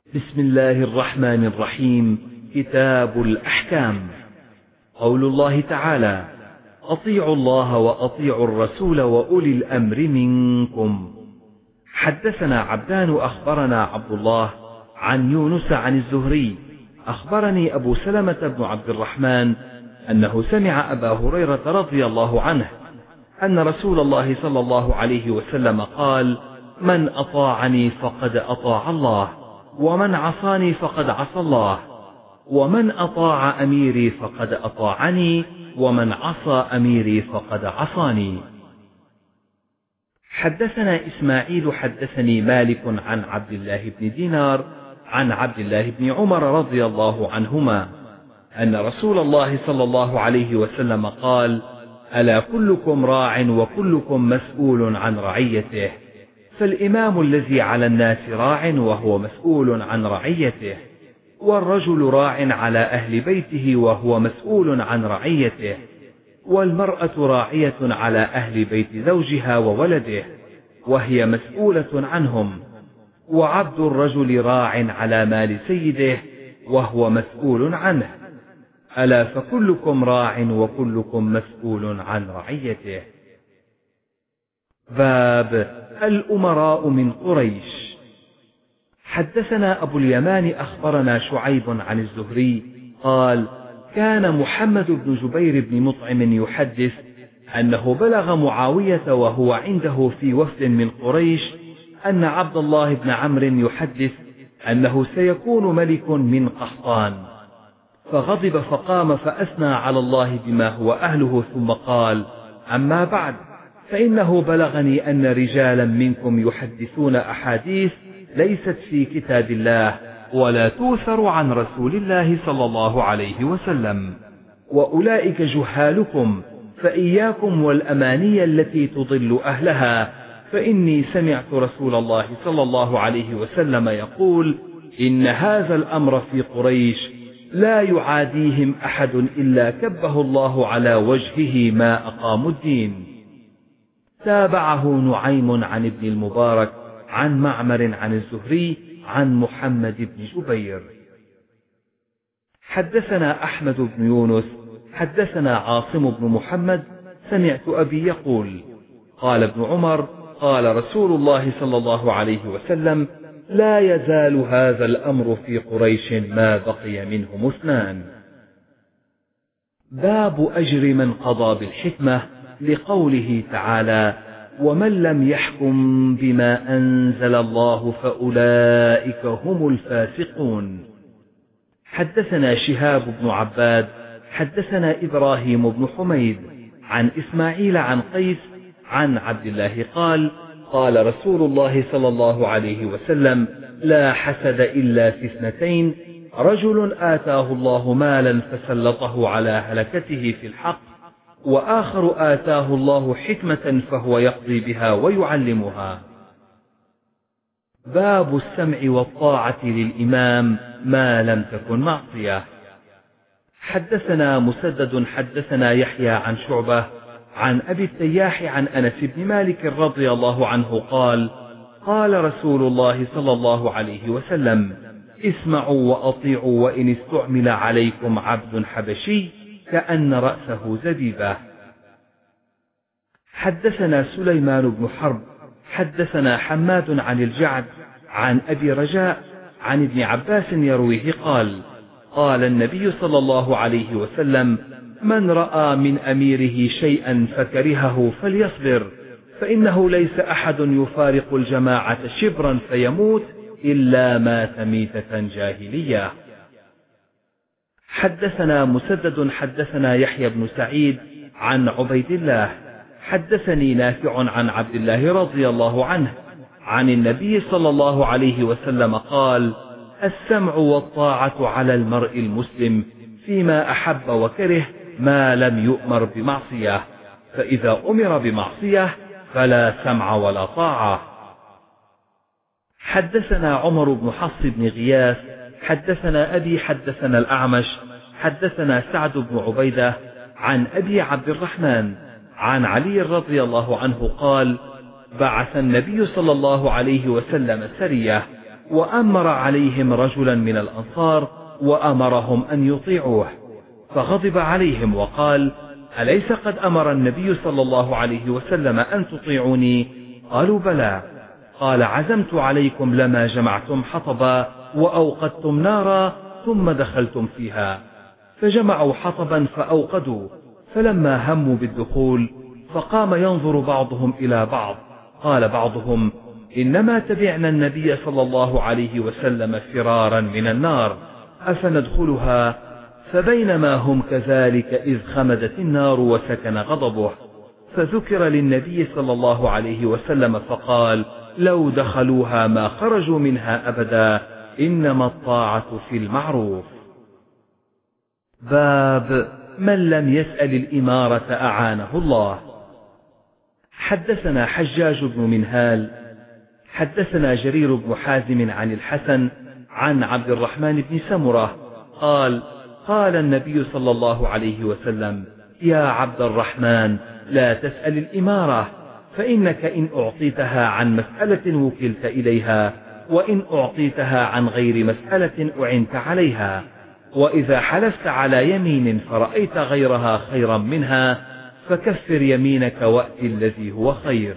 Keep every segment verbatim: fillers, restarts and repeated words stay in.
بسم الله الرحمن الرحيم. كتاب الأحكام. قول الله تعالى: أطيعوا الله وأطيعوا الرسول وأولي الأمر منكم. حدثنا عبدان أخبرنا عبد الله عن يونس عن الزهري أخبرني أبو سلمة بن عبد الرحمن أنه سمع أبا هريرة رضي الله عنه أن رسول الله صلى الله عليه وسلم قال: من أطاعني فقد أطاع الله، ومن عصاني فقد عصى الله، ومن أطاع أميري فقد أطاعني، ومن عصى أميري فقد عصاني. حدثنا إسماعيل حدثني مالك عن عبد الله بن دينار عن عبد الله بن عمر رضي الله عنهما أن رسول الله صلى الله عليه وسلم قال: ألا كلكم راع وكلكم مسؤول عن رعيته، فالإمام الذي على الناس راع وهو مسؤول عن رعيته، والرجل راع على أهل بيته وهو مسؤول عن رعيته، والمرأة راعية على أهل بيت زوجها وولده وهي مسؤولة عنهم، وعبد الرجل راع على مال سيده وهو مسؤول عنه. ألا فكلكم راع وكلكم مسؤول عن رعيته. باب الأمراء من قريش. حدثنا أبو اليمان أخبرنا شعيب عن الزهري قال: كان محمد بن جبير بن مطعم يحدث أنه بلغ معاوية وهو عنده في وفد من قريش أن عبد الله بن عمرو يحدث أنه سيكون ملك من قحطان، فغضب فقام فأثنى على الله بما هو أهله، ثم قال: أما بعد، فإنه بلغني أن رجالا منكم يحدثون أحاديث ليست في كتاب الله ولا توثر عن رسول الله صلى الله عليه وسلم، وأولئك جهالكم، فإياكم والأماني التي تضل أهلها، فإني سمعت رسول الله صلى الله عليه وسلم يقول: إن هذا الأمر في قريش لا يعاديهم أحد إلا كبه الله على وجهه ما أقاموا الدين. تابعه نعيم عن ابن المبارك عن معمر عن الزهري عن محمد بن جبير. حدثنا أحمد بن يونس حدثنا عاصم بن محمد سمعت أبي يقول: قال ابن عمر: قال رسول الله صلى الله عليه وسلم: لا يزال هذا الأمر في قريش ما بقي منهم اثنان. باب أجر من قضى بالحكمة، لقوله تعالى: ومن لم يحكم بما أنزل الله فأولئك هم الفاسقون. حدثنا شهاب بن عباد حدثنا إبراهيم بن حميد عن إسماعيل عن قيس عن عبد الله قال: قال رسول الله صلى الله عليه وسلم: لا حسد إلا في اثنتين: رجل آتاه الله مالا فسلطه على هلكته في الحق، وآخر آتاه الله حكمة فهو يقضي بها ويعلمها. باب السمع والطاعة للإمام ما لم تكن معصية. حدثنا مسدد حدثنا يحيى عن شعبة عن أبي التياح عن أنس بن مالك رضي الله عنه قال: قال رسول الله صلى الله عليه وسلم: اسمعوا وأطيعوا وإن استعمل عليكم عبد حبشي كأن رأسه زبيبة. حدثنا سليمان بن حرب حدثنا حماد عن الجعد عن أبي رجاء عن ابن عباس يرويه قال: قال النبي صلى الله عليه وسلم: من رأى من أميره شيئا فكرهه فليصبر، فإنه ليس أحد يفارق الجماعة شبرا فيموت إلا مات ميتة جاهلية. حدثنا مسدد حدثنا يحيى بن سعيد عن عبيد الله حدثني نافع عن عبد الله رضي الله عنه عن النبي صلى الله عليه وسلم قال: السمع والطاعة على المرء المسلم فيما أحب وكره ما لم يؤمر بمعصية، فإذا أمر بمعصية فلا سمع ولا طاعة. حدثنا عمر بن حفص بن غياث حدثنا أبي حدثنا الأعمش حدثنا سعد بن عبيدة عن أبي عبد الرحمن عن علي رضي الله عنه قال: بعث النبي صلى الله عليه وسلم سرية وأمر عليهم رجلا من الأنصار وأمرهم أن يطيعوه، فغضب عليهم وقال: أليس قد أمر النبي صلى الله عليه وسلم أن تطيعوني؟ قالوا: بلى. قال: عزمت عليكم لما جمعتم حطبا وأوقدتم نارا ثم دخلتم فيها. فجمعوا حطبا فأوقدوا، فلما هموا بالدخول فقام ينظر بعضهم إلى بعض، قال بعضهم: إنما تبعنا النبي صلى الله عليه وسلم فرارا من النار، أفندخلها؟ فبينما هم كذلك إذ خمدت النار وسكن غضبه، فذكر للنبي صلى الله عليه وسلم فقال: لو دخلوها ما خرجوا منها أبدا، إنما الطاعة في المعروف. باب من لم يسأل الإمارة أعانه الله. حدثنا حجاج بن منهال حدثنا جرير بن حازم عن الحسن عن عبد الرحمن بن سمرة قال: قال النبي صلى الله عليه وسلم: يا عبد الرحمن، لا تسأل الإمارة، فإنك إن أعطيتها عن مسألة وكلت إليها، وإن أعطيتها عن غير مسألة أعنت عليها، وإذا حلفت على يمين فرأيت غيرها خيرا منها فكفر يمينك وأت الذي هو خير.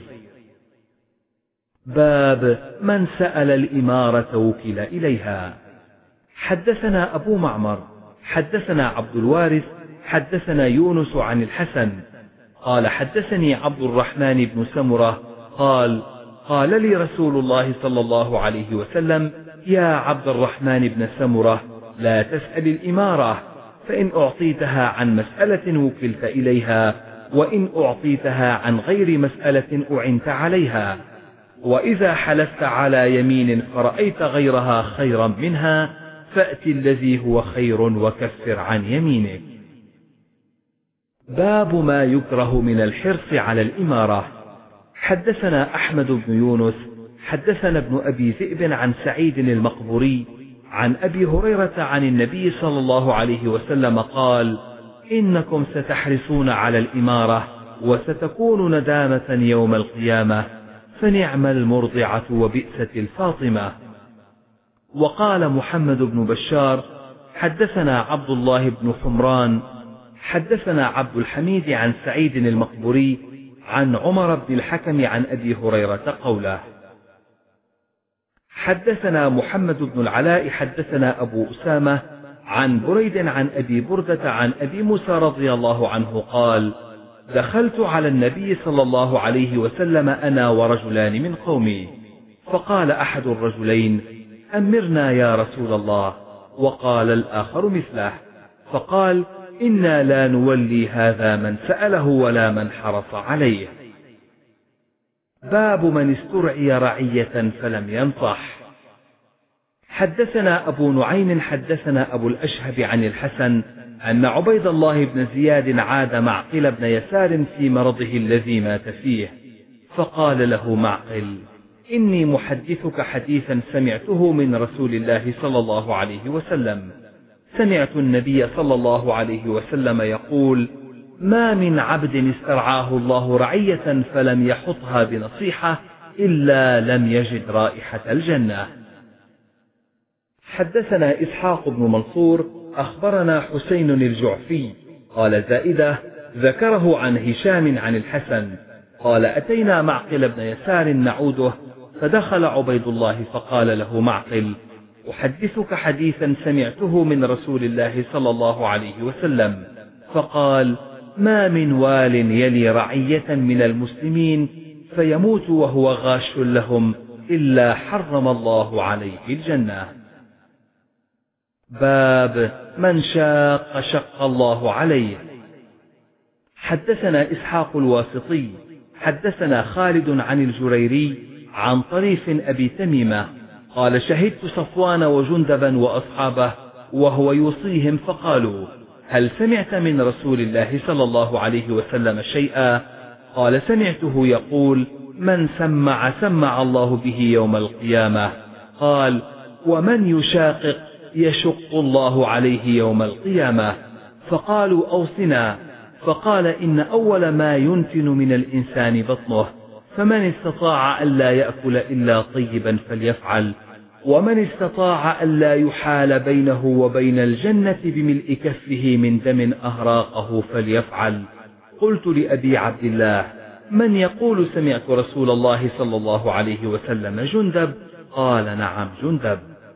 باب من سأل الإمارة وكل إليها. حدثنا أبو معمر حدثنا عبد الوارث حدثنا يونس عن الحسن قال: حدثني عبد الرحمن بن سمرة قال: قال لي رسول الله صلى الله عليه وسلم: يا عبد الرحمن بن سمرة، لا تسأل الإمارة، فإن أعطيتها عن مسألة وكلت إليها، وإن أعطيتها عن غير مسألة أعنت عليها، وإذا حلفت على يمين فرأيت غيرها خيرا منها فأت الذي هو خير وكفر عن يمينك. باب ما يكره من الحرص على الإمارة. حدثنا أحمد بن يونس حدثنا ابن أبي ذئب عن سعيد المقبوري عن أبي هريرة عن النبي صلى الله عليه وسلم قال: إنكم ستحرصون على الإمارة وستكون ندامة يوم القيامة، فنعم المرضعة وبئست الفاطمة. وقال محمد بن بشار حدثنا عبد الله بن حمران حدثنا عبد الحميد عن سعيد المقبوري عن عمر بن الحكم عن أبي هريرة قوله. حدثنا محمد بن العلاء حدثنا أبو أسامة عن بريد عن أبي بردة عن أبي موسى رضي الله عنه قال: دخلت على النبي صلى الله عليه وسلم أنا ورجلان من قومي، فقال أحد الرجلين: أمرنا يا رسول الله، وقال الآخر مثله، فقال: إنا لا نولي هذا من سأله ولا من حرص عليه. باب من استرعي رعية فلم ينصح. حدثنا أبو نعيم حدثنا أبو الأشهب عن الحسن أن عبيد الله بن زياد عاد معقل بن يسار في مرضه الذي مات فيه، فقال له معقل: إني محدثك حديثا سمعته من رسول الله صلى الله عليه وسلم. سمعت النبي صلى الله عليه وسلم يقول: ما من عبد استرعاه الله رعية فلم يحطها بنصيحة إلا لم يجد رائحة الجنة. حدثنا إسحاق بن منصور أخبرنا حسين الجعفي قال: زائدة ذكره عن هشام عن الحسن قال: أتينا معقل بن يسار نعوده، فدخل عبيد الله فقال له معقل: أحدثك حديثا سمعته من رسول الله صلى الله عليه وسلم. فقال: ما من وال يلي رعية من المسلمين فيموت وهو غاش لهم إلا حرم الله عليه الجنة. باب من شاق شق الله عليه. حدثنا إسحاق الواسطي حدثنا خالد عن الجريري عن طريف أبي تميمة قال: شهدت صفوان وجندبا وأصحابه وهو يوصيهم، فقالوا: هل سمعت من رسول الله صلى الله عليه وسلم شيئا؟ قال: سمعته يقول: من سمع سمع الله به يوم القيامة. قال: ومن يشاقق يشق الله عليه يوم القيامة. فقالوا: أوصنا. فقال: إن أول ما ينتن من الإنسان بطنه، فمن استطاع ألا يأكل إلا طيبا فليفعل، ومن استطاع ألا يحال بينه وبين الجنة بملء كفه من دم أهراقه فليفعل. قلت لأبي عبد الله: من يقول سمعت رسول الله صلى الله عليه وسلم؟ جندب؟ قال: نعم جندب.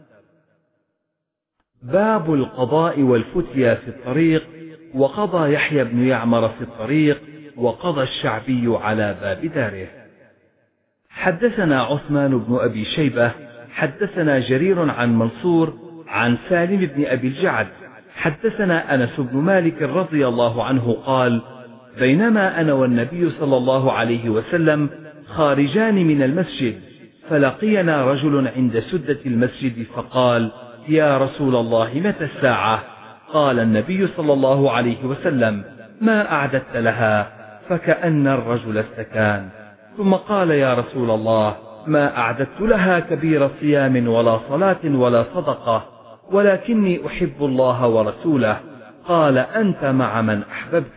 باب القضاء والفتيا في الطريق. وقضى يحيى بن يعمر في الطريق، وقضى الشعبي على باب داره. حدثنا عثمان بن أبي شيبة حدثنا جرير عن منصور عن سالم بن أبي الجعد حدثنا أنس بن مالك رضي الله عنه قال: بينما أنا والنبي صلى الله عليه وسلم خارجان من المسجد، فلقينا رجل عند سدة المسجد فقال: يا رسول الله، متى الساعة؟ قال النبي صلى الله عليه وسلم: ما أعددت لها؟ فكأن الرجل استكان، ثم قال: يا رسول الله، ما أعددت لها كبير صيام ولا صلاة ولا صدقة، ولكني أحب الله ورسوله. قال: أنت مع من أحببت.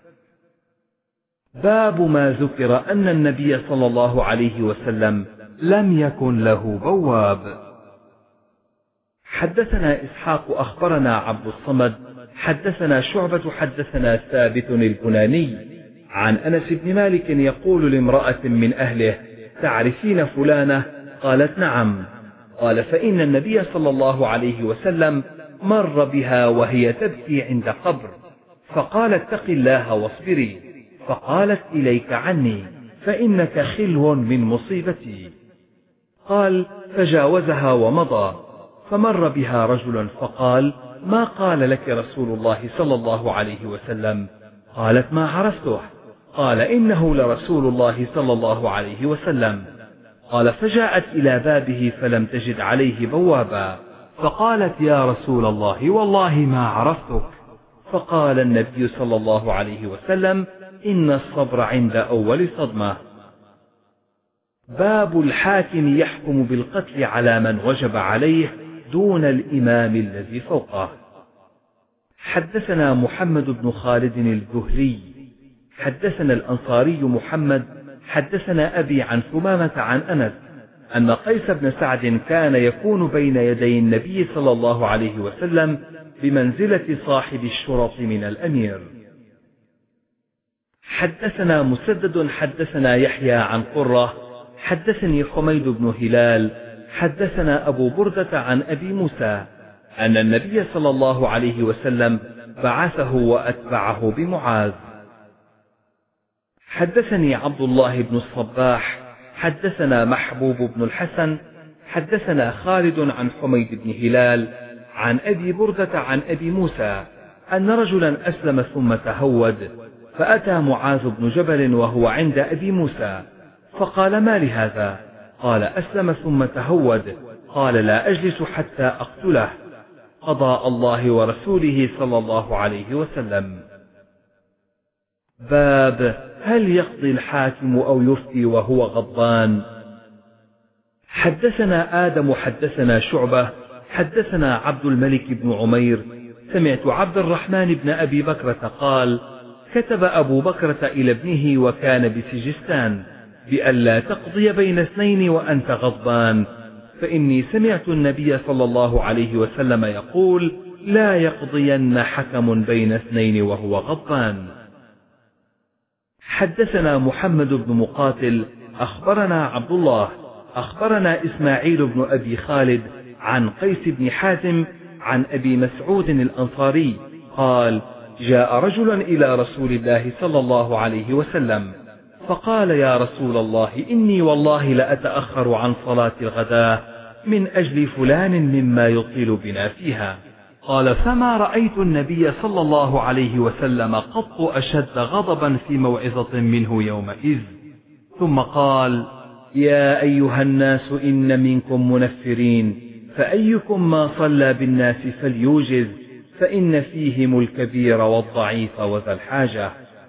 باب ما ذكر أن النبي صلى الله عليه وسلم لم يكن له بواب. حدثنا إسحاق أخبرنا عبد الصمد حدثنا شعبة حدثنا ثابت البناني عن أنس بن مالك يقول لامرأة من أهله: تعرفين فلانة؟ قالت: نعم. قال: فإن النبي صلى الله عليه وسلم مر بها وهي تبكي عند قبر، فقال: اتق الله واصبري. فقالت: إليك عني، فإنك خلو من مصيبتي. قال: فجاوزها ومضى، فمر بها رجل فقال: ما قال لك رسول الله صلى الله عليه وسلم؟ قالت: ما عرفته. قال: إنه لرسول الله صلى الله عليه وسلم. قال: فجاءت إلى بابه فلم تجد عليه بوابا، فقالت: يا رسول الله، والله ما عرفتك. فقال النبي صلى الله عليه وسلم: إن الصبر عند أول صدمة. باب الحاكم يحكم بالقتل على من وجب عليه دون الإمام الذي فوقه. حدثنا محمد بن خالد الذهلي حدثنا الأنصاري محمد حدثنا أبي عن ثمامة عن أنس أن قيس بن سعد كان يكون بين يدي النبي صلى الله عليه وسلم بمنزلة صاحب الشرط من الأمير. حدثنا مسدد حدثنا يحيى عن قرة حدثني حميد بن هلال حدثنا أبو بردة عن أبي موسى أن النبي صلى الله عليه وسلم بعثه وأتبعه بمعاذ. حدثني عبد الله بن الصباح حدثنا محبوب بن الحسن حدثنا خالد عن حميد بن هلال عن أبي بردة عن أبي موسى أن رجلا أسلم ثم تهود، فأتى معاذ بن جبل وهو عند أبي موسى فقال: ما لهذا؟ قال: أسلم ثم تهود. قال: لا أجلس حتى أقتله. قضاء الله ورسوله صلى الله عليه وسلم. باب هل يقضي الحاكم أو يفتي وهو غضبان؟ حدثنا آدم حدثنا شعبة حدثنا عبد الملك بن عمير سمعت عبد الرحمن بن أبي بكرة قال: كتب أبو بكرة إلى ابنه وكان بسجستان بألا تقضي بين اثنين وأنت غضبان، فإني سمعت النبي صلى الله عليه وسلم يقول: لا يقضين حكم بين اثنين وهو غضبان. حدثنا محمد بن مقاتل أخبرنا عبد الله أخبرنا إسماعيل بن أبي خالد عن قيس بن حازم عن أبي مسعود الأنصاري قال: جاء رجل إلى رسول الله صلى الله عليه وسلم فقال: يا رسول الله، إني والله لأتأخر عن صلاة الغداة من أجل فلان مما يطيل بنا فيها. قال: فما رأيت النبي صلى الله عليه وسلم قط أشد غضبا في موعظة منه يومئذ. ثم قال: يا أيها الناس، إن منكم منفرين، فأيكم ما صلى بالناس فليوجز، فإن فيهم الكبير والضعيف وذا الحاجة.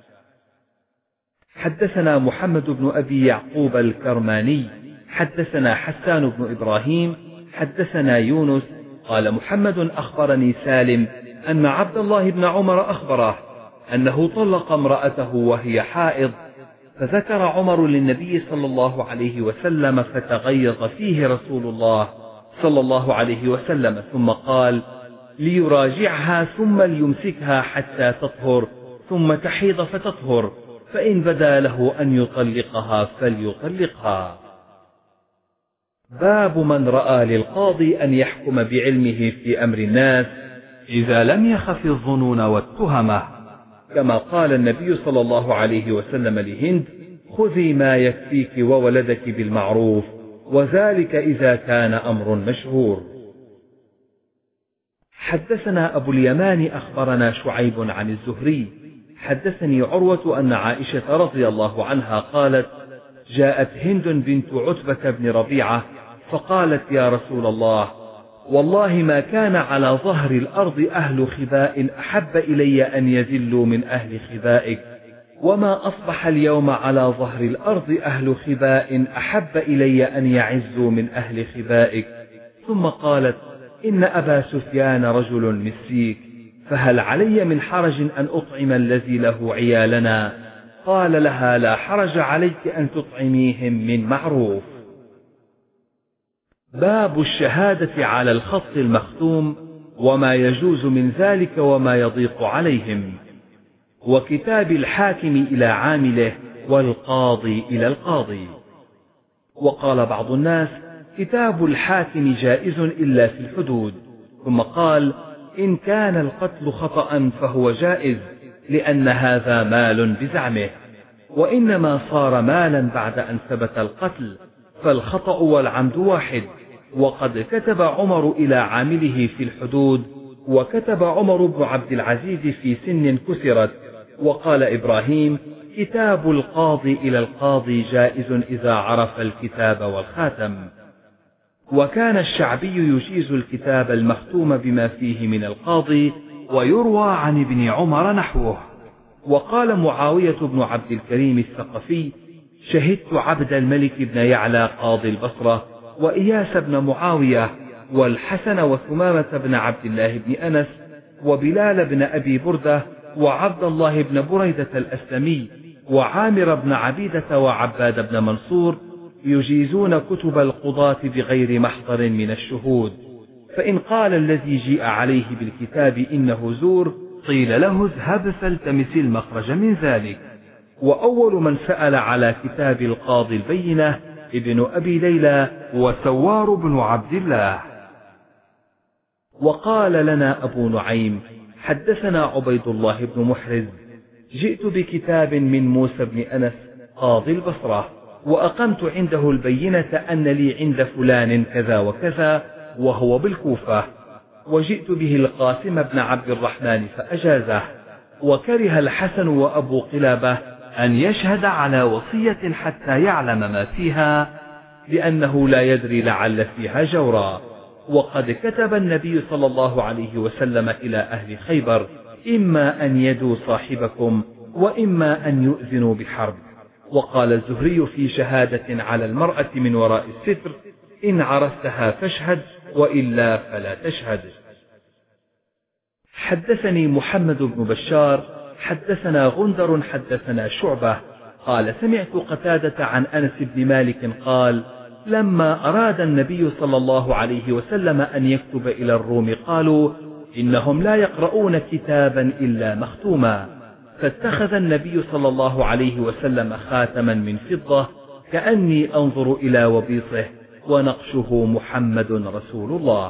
حدثنا محمد بن أبي يعقوب الكرماني حدثنا حسان بن إبراهيم حدثنا يونس قال: محمد أخبرني سالم أن عبد الله بن عمر أخبره أنه طلق امرأته وهي حائض، فذكر عمر للنبي صلى الله عليه وسلم فتغيظ فيه رسول الله صلى الله عليه وسلم، ثم قال: ليراجعها ثم ليمسكها حتى تطهر ثم تحيض فتطهر، فإن بدا له أن يطلقها فليطلقها. باب من رأى للقاضي أن يحكم بعلمه في أمر الناس إذا لم يخف الظنون والتهمة، كما قال النبي صلى الله عليه وسلم لهند: خذي ما يكفيك وولدك بالمعروف، وذلك إذا كان أمر مشهور. حدثنا أبو اليمان أخبرنا شعيب عن الزهري حدثني عروة أن عائشة رضي الله عنها قالت: جاءت هند بنت عتبة بن ربيعة فقالت: يا رسول الله، والله ما كان على ظهر الأرض أهل خباء أحب إلي أن يذلوا من أهل خبائك، وما أصبح اليوم على ظهر الأرض أهل خباء أحب إلي أن يعزوا من أهل خبائك. ثم قالت: إن أبا سفيان رجل مسيك، فهل علي من حرج أن أطعم الذي له عيالنا؟ قال لها: لا حرج عليك أن تطعميهم من معروف. باب الشهادة على الخط المختوم وما يجوز من ذلك وما يضيق عليهم، وكتاب الحاكم إلى عامله والقاضي إلى القاضي. وقال بعض الناس: كتاب الحاكم جائز إلا في الحدود، ثم قال: إن كان القتل خطأ فهو جائز، لأن هذا مال بزعمه، وإنما صار مالا بعد أن ثبت القتل، فالخطأ والعمد واحد. وقد كتب عمر إلى عامله في الحدود، وكتب عمر بن عبد العزيز في سن كسرت. وقال إبراهيم: كتاب القاضي إلى القاضي جائز إذا عرف الكتاب والخاتم. وكان الشعبي يجيز الكتاب المختوم بما فيه من القاضي، ويروى عن ابن عمر نحوه. وقال معاوية بن عبد الكريم الثقفي: شهدت عبد الملك بن يعلى قاضي البصرة، وإياس بن معاوية، والحسن وثمامة بن عبد الله بن أنس، وبلال بن أبي بردة، وعبد الله بن بريدة الأسلمي، وعامر بن عبيدة، وعباد بن منصور يجيزون كتب القضاة بغير محضر من الشهود. فإن قال الذي جيء عليه بالكتاب إنه زور، قيل له: اذهب فالتمس المخرج من ذلك. وأول من سأل على كتاب القاضي البينة ابن أبي ليلى وسوار بن عبد الله. وقال لنا أبو نعيم: حدثنا عبيد الله بن محرز: جئت بكتاب من موسى بن أنس قاضي البصرة، وأقمت عنده البينة أن لي عند فلان كذا وكذا، وهو بالكوفة، وجئت به القاسم بن عبد الرحمن فأجازه. وكره الحسن وأبو قلابة أن يشهد على وصية حتى يعلم ما فيها، لأنه لا يدري لعل فيها جورا. وقد كتب النبي صلى الله عليه وسلم إلى أهل خيبر: إما أن يدوا صاحبكم، وإما أن يؤذنوا بحرب. وقال الزهري في شهادة على المرأة من وراء الستر: إن عرفتها فاشهد، وإلا فلا تشهد. حدثني محمد بن بشار حدثنا غندر حدثنا شعبة قال: سمعت قتادة عن أنس بن مالك قال: لما أراد النبي صلى الله عليه وسلم أن يكتب إلى الروم قالوا: إنهم لا يقرؤون كتابا إلا مختوما، فاتخذ النبي صلى الله عليه وسلم خاتما من فضة كأني أنظر إلى وبيصه، ونقشه محمد رسول الله.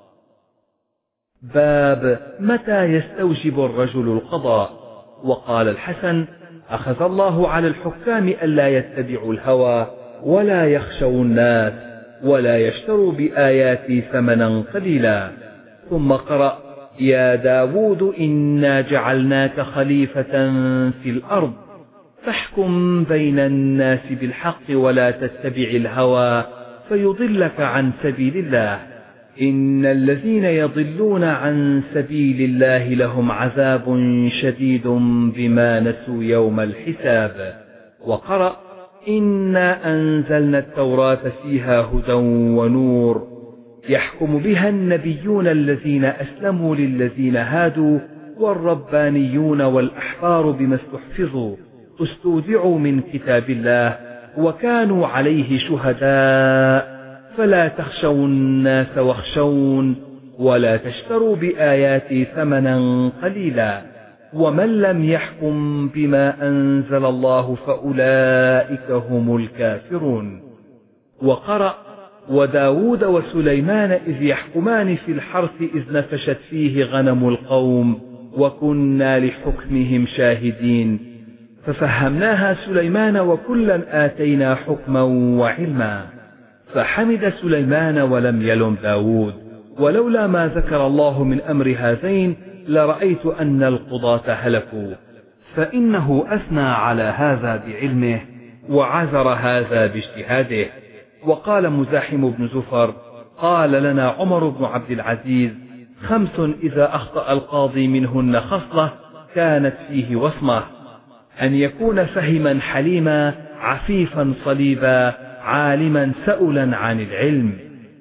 باب متى يستوجب الرجل القضاء. وقال الحسن: أخذ الله على الحكام ألا يتبعوا الهوى، ولا يخشوا الناس، ولا يشتروا بآياتي ثمنا قليلا. ثم قرأ: يا داود إنا جعلناك خليفة في الأرض فاحكم بين الناس بالحق ولا تتبع الهوى فيضلك عن سبيل الله، إن الذين يضلون عن سبيل الله لهم عذاب شديد بما نسوا يوم الحساب. وقرأ: إنا أنزلنا التوراة فيها هدى ونور يحكم بها النبيون الذين أسلموا للذين هادوا والربانيون والأحبار بما استحفظوا استودعوا من كتاب الله وكانوا عليه شهداء، فلا تخشوا الناس واخشون ولا تشتروا بآياتي ثمنا قليلا ومن لم يحكم بما أنزل الله فأولئك هم الكافرون. وقرأ وداود وسليمان إذ يحكمان في الحرث إذ نفشت فيه غنم القوم وكنا لحكمهم شاهدين ففهمناها سليمان وكلا آتينا حكما وعلما فحمد سليمان ولم يلم داود ولولا ما ذكر الله من أمر هذين لرأيت أن القضاة هلكوا فإنه أثنى على هذا بعلمه وعذر هذا باجتهاده. وقال مزاحم بن زفر قال لنا عمر بن عبد العزيز خمس إذا أخطأ القاضي منهن خصلة كانت فيه وصمة: أن يكون فهما حليما عفيفا صليبا عالما سؤلا عن العلم.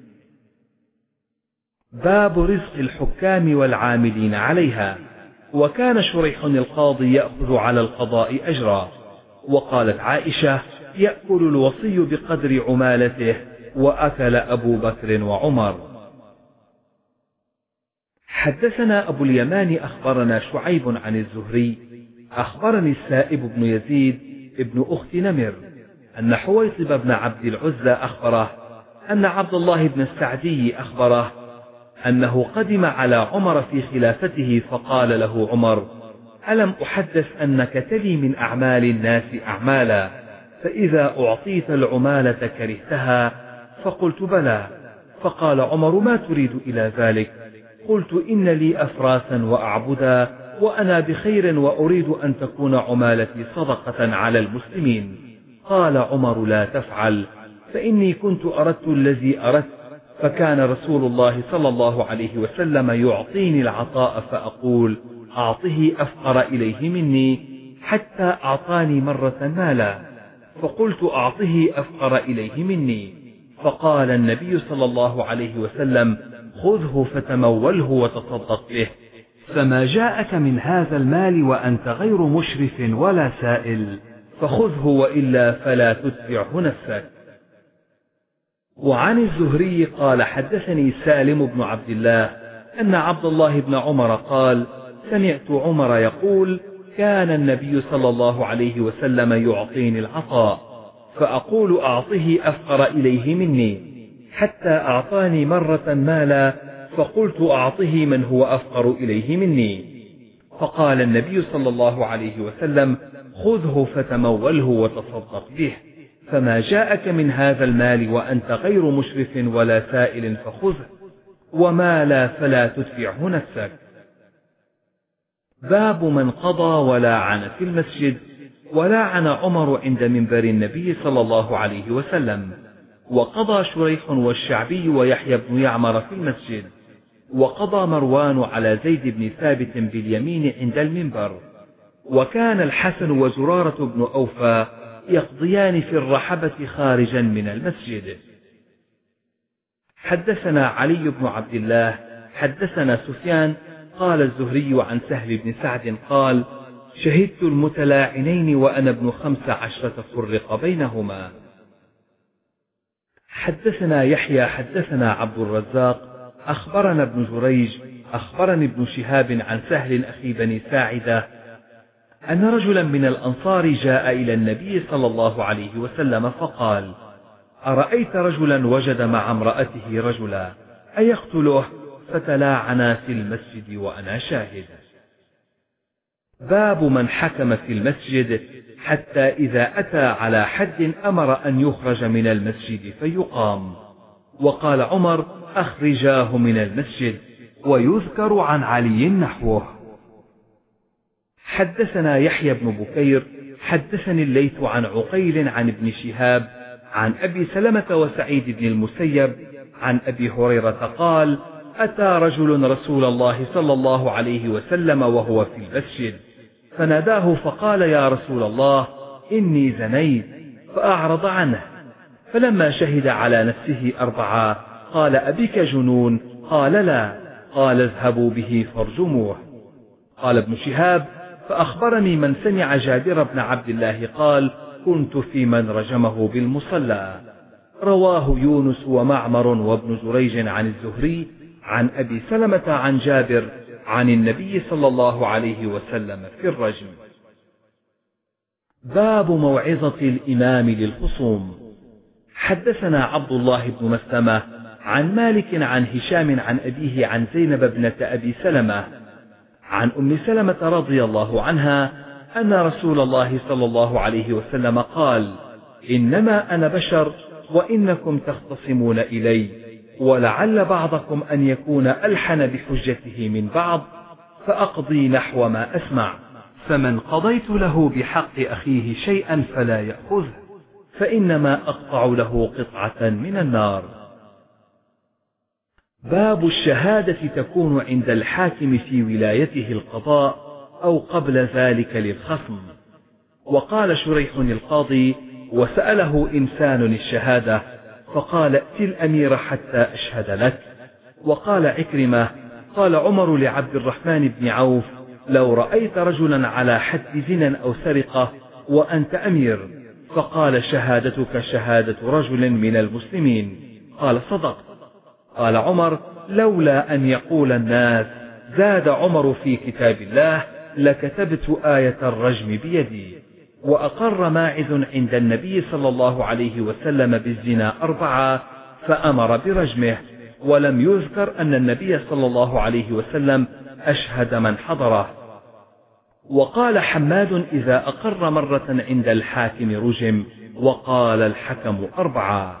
باب رزق الحكام والعاملين عليها. وكان شريح القاضي يأخذ على القضاء أجرا. وقالت عائشة يأكل الوصي بقدر عمالته وأكل أبو بكر وعمر. حدثنا أبو اليمان أخبرنا شعيب عن الزهري أخبرني السائب بن يزيد ابن أخت نمر أن حويصب بن عبد العزى أخبره أن عبد الله بن السعدي أخبره أنه قدم على عمر في خلافته فقال له عمر: ألم أحدث أنك تلي من أعمال الناس أعمالا فإذا أعطيت العمالة كرهتها؟ فقلت بلى. فقال عمر: ما تريد إلى ذلك؟ قلت: إن لي أفراسا وأعبدا وأنا بخير وأريد أن تكون عمالتي صدقة على المسلمين. قال عمر: لا تفعل، فإني كنت أردت الذي أردت، فكان رسول الله صلى الله عليه وسلم يعطيني العطاء فأقول: أعطه أفقر إليه مني، حتى أعطاني مرة مالا فقلت: أعطه أفقر إليه مني، فقال النبي صلى الله عليه وسلم: خذه فتموله وتصدق به، فما جاءك من هذا المال وأنت غير مشرف ولا سائل فخذه وإلا فلا تتبعه نفسك. وعن الزهري قال: حدثني سالم بن عبد الله أن عبد الله بن عمر قال: سمعت عمر يقول: كان النبي صلى الله عليه وسلم يعطيني العطاء فأقول: أعطه أفقر إليه مني، حتى أعطاني مرة مالا فقلت: أعطه من هو أفقر إليه مني، فقال النبي صلى الله عليه وسلم: خذه فتموله وتصدق به، فما جاءك من هذا المال وأنت غير مشرف ولا سائل فخذه، وما لا فلا تدفعه نفسك. باب من قضى ولعن في المسجد. ولعن عمر عند منبر النبي صلى الله عليه وسلم. وقضى شريح والشعبي ويحيى بن يعمر في المسجد. وقضى مروان على زيد بن ثابت باليمين عند المنبر. وكان الحسن وزرارة بن أوفى يقضيان في الرحبة خارجا من المسجد. حدثنا علي بن عبد الله حدثنا سفيان قال الزهري عن سهل بن سعد قال: شهدت المتلاعنين وأنا ابن خمس عشرة فرق بينهما. حدثنا يحيى حدثنا عبد الرزاق أخبرنا ابن جريج أخبرني ابن شهاب عن سهل أخي بني ساعدة أن رجلا من الأنصار جاء إلى النبي صلى الله عليه وسلم فقال: أرأيت رجلا وجد مع امرأته رجلا أيقتله؟ فتلاعنا في المسجد وأنا شاهد. باب من حكم في المسجد حتى إذا أتى على حد أمر أن يخرج من المسجد فيقام. وقال عمر: أخرجاه من المسجد. ويذكر عن علي نحوه. حدثنا يحيى بن بكير حدثني الليث عن عقيل عن ابن شهاب عن أبي سلمة وسعيد بن المسيب عن أبي هريرة قال: أتى رجل رسول الله صلى الله عليه وسلم وهو في المسجد فناداه فقال: يا رسول الله، إني زنيت، فأعرض عنه، فلما شهد على نفسه أربعة قال: أبك جنون؟ قال: لا. قال: اذهبوا به فارجموه. قال ابن شهاب: فأخبرني من سمع جابر بن عبد الله قال: كنت في من رجمه بالمصلى. رواه يونس ومعمر وابن جريج عن الزهري عن أبي سلمة عن جابر عن النبي صلى الله عليه وسلم في الرجم. باب موعظة الإمام للخصوم. حدثنا عبد الله بن مسلمة عن مالك عن هشام عن أبيه عن زينب ابنة أبي سلمة عن أم سلمة رضي الله عنها أن رسول الله صلى الله عليه وسلم قال: إنما أنا بشر وإنكم تختصمون إلي، ولعل بعضكم أن يكون ألحن بحجته من بعض، فأقضي نحو ما أسمع، فمن قضيت له بحق أخيه شيئا فلا يأخذه، فإنما أقطع له قطعة من النار. باب الشهادة تكون عند الحاكم في ولايته القضاء أو قبل ذلك للخصم. وقال شريح القاضي: وسأله إنسان الشهادة فقال: ائت الأمير حتى أشهد لك. وقال عكرمة: قال عمر لعبد الرحمن بن عوف: لو رأيت رجلا على حد زنا أو سرقة وأنت أمير، فقال: شهادتك شهادة رجل من المسلمين. قال: صدقت. قال عمر: لولا أن يقول الناس زاد عمر في كتاب الله لكتبت آية الرجم بيدي. وأقر ماعز عند النبي صلى الله عليه وسلم بالزنا أربعة فأمر برجمه، ولم يذكر أن النبي صلى الله عليه وسلم أشهد من حضره. وقال حماد: إذا أقر مرة عند الحاكم رجم، وقال الحكم أربعة.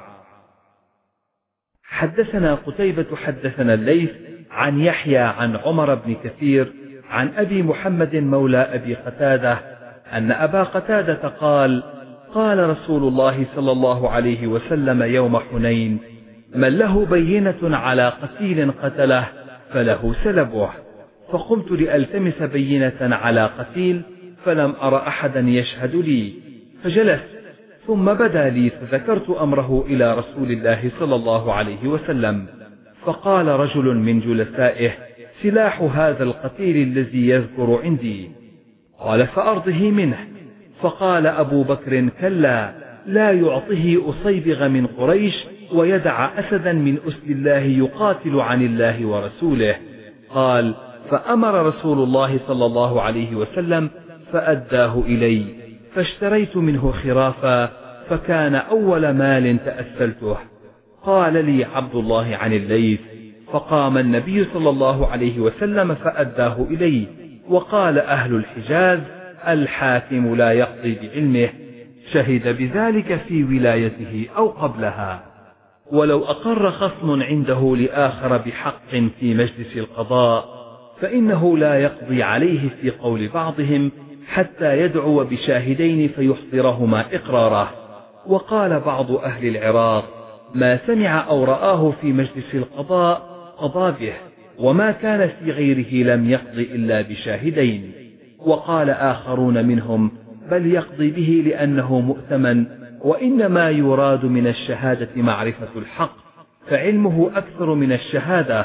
حدثنا قتيبة حدثنا الليث عن يحيى عن عمر بن كثير عن أبي محمد مولى أبي قتادة أن أبا قتادة قال: قال رسول الله صلى الله عليه وسلم يوم حنين: من له بينة على قتيل قتله فله سلبه. فقمت لألتمس بينة على قتيل فلم أر أحدا يشهد لي، فجلست، ثم بدا لي فذكرت أمره إلى رسول الله صلى الله عليه وسلم، فقال رجل من جلسائه: سلاح هذا القتيل الذي يذكر عندي. قال: فأرضه منه. فقال أبو بكر: كلا، لا يعطه أصيبغ من قريش ويدع أسدا من أسد الله يقاتل عن الله ورسوله. قال: فأمر رسول الله صلى الله عليه وسلم فأداه إلي، فاشتريت منه خرافا، فكان أول مال تأسلته. قال لي عبد الله عن الليث: فقام النبي صلى الله عليه وسلم فأداه إلي. وقال أهل الحجاز: الحاكم لا يقضي بعلمه، شهد بذلك في ولايته أو قبلها. ولو أقر خصم عنده لآخر بحق في مجلس القضاء فإنه لا يقضي عليه في قول بعضهم حتى يدعو بشاهدين فيحضرهما إقراره. وقال بعض أهل العراق: ما سمع أو رآه في مجلس القضاء قضى به، وما كان في غيره لم يقضي إلا بشاهدين. وقال آخرون منهم: بل يقضي به لأنه مؤتمن، وإنما يراد من الشهادة معرفة الحق، فعلمه أكثر من الشهادة.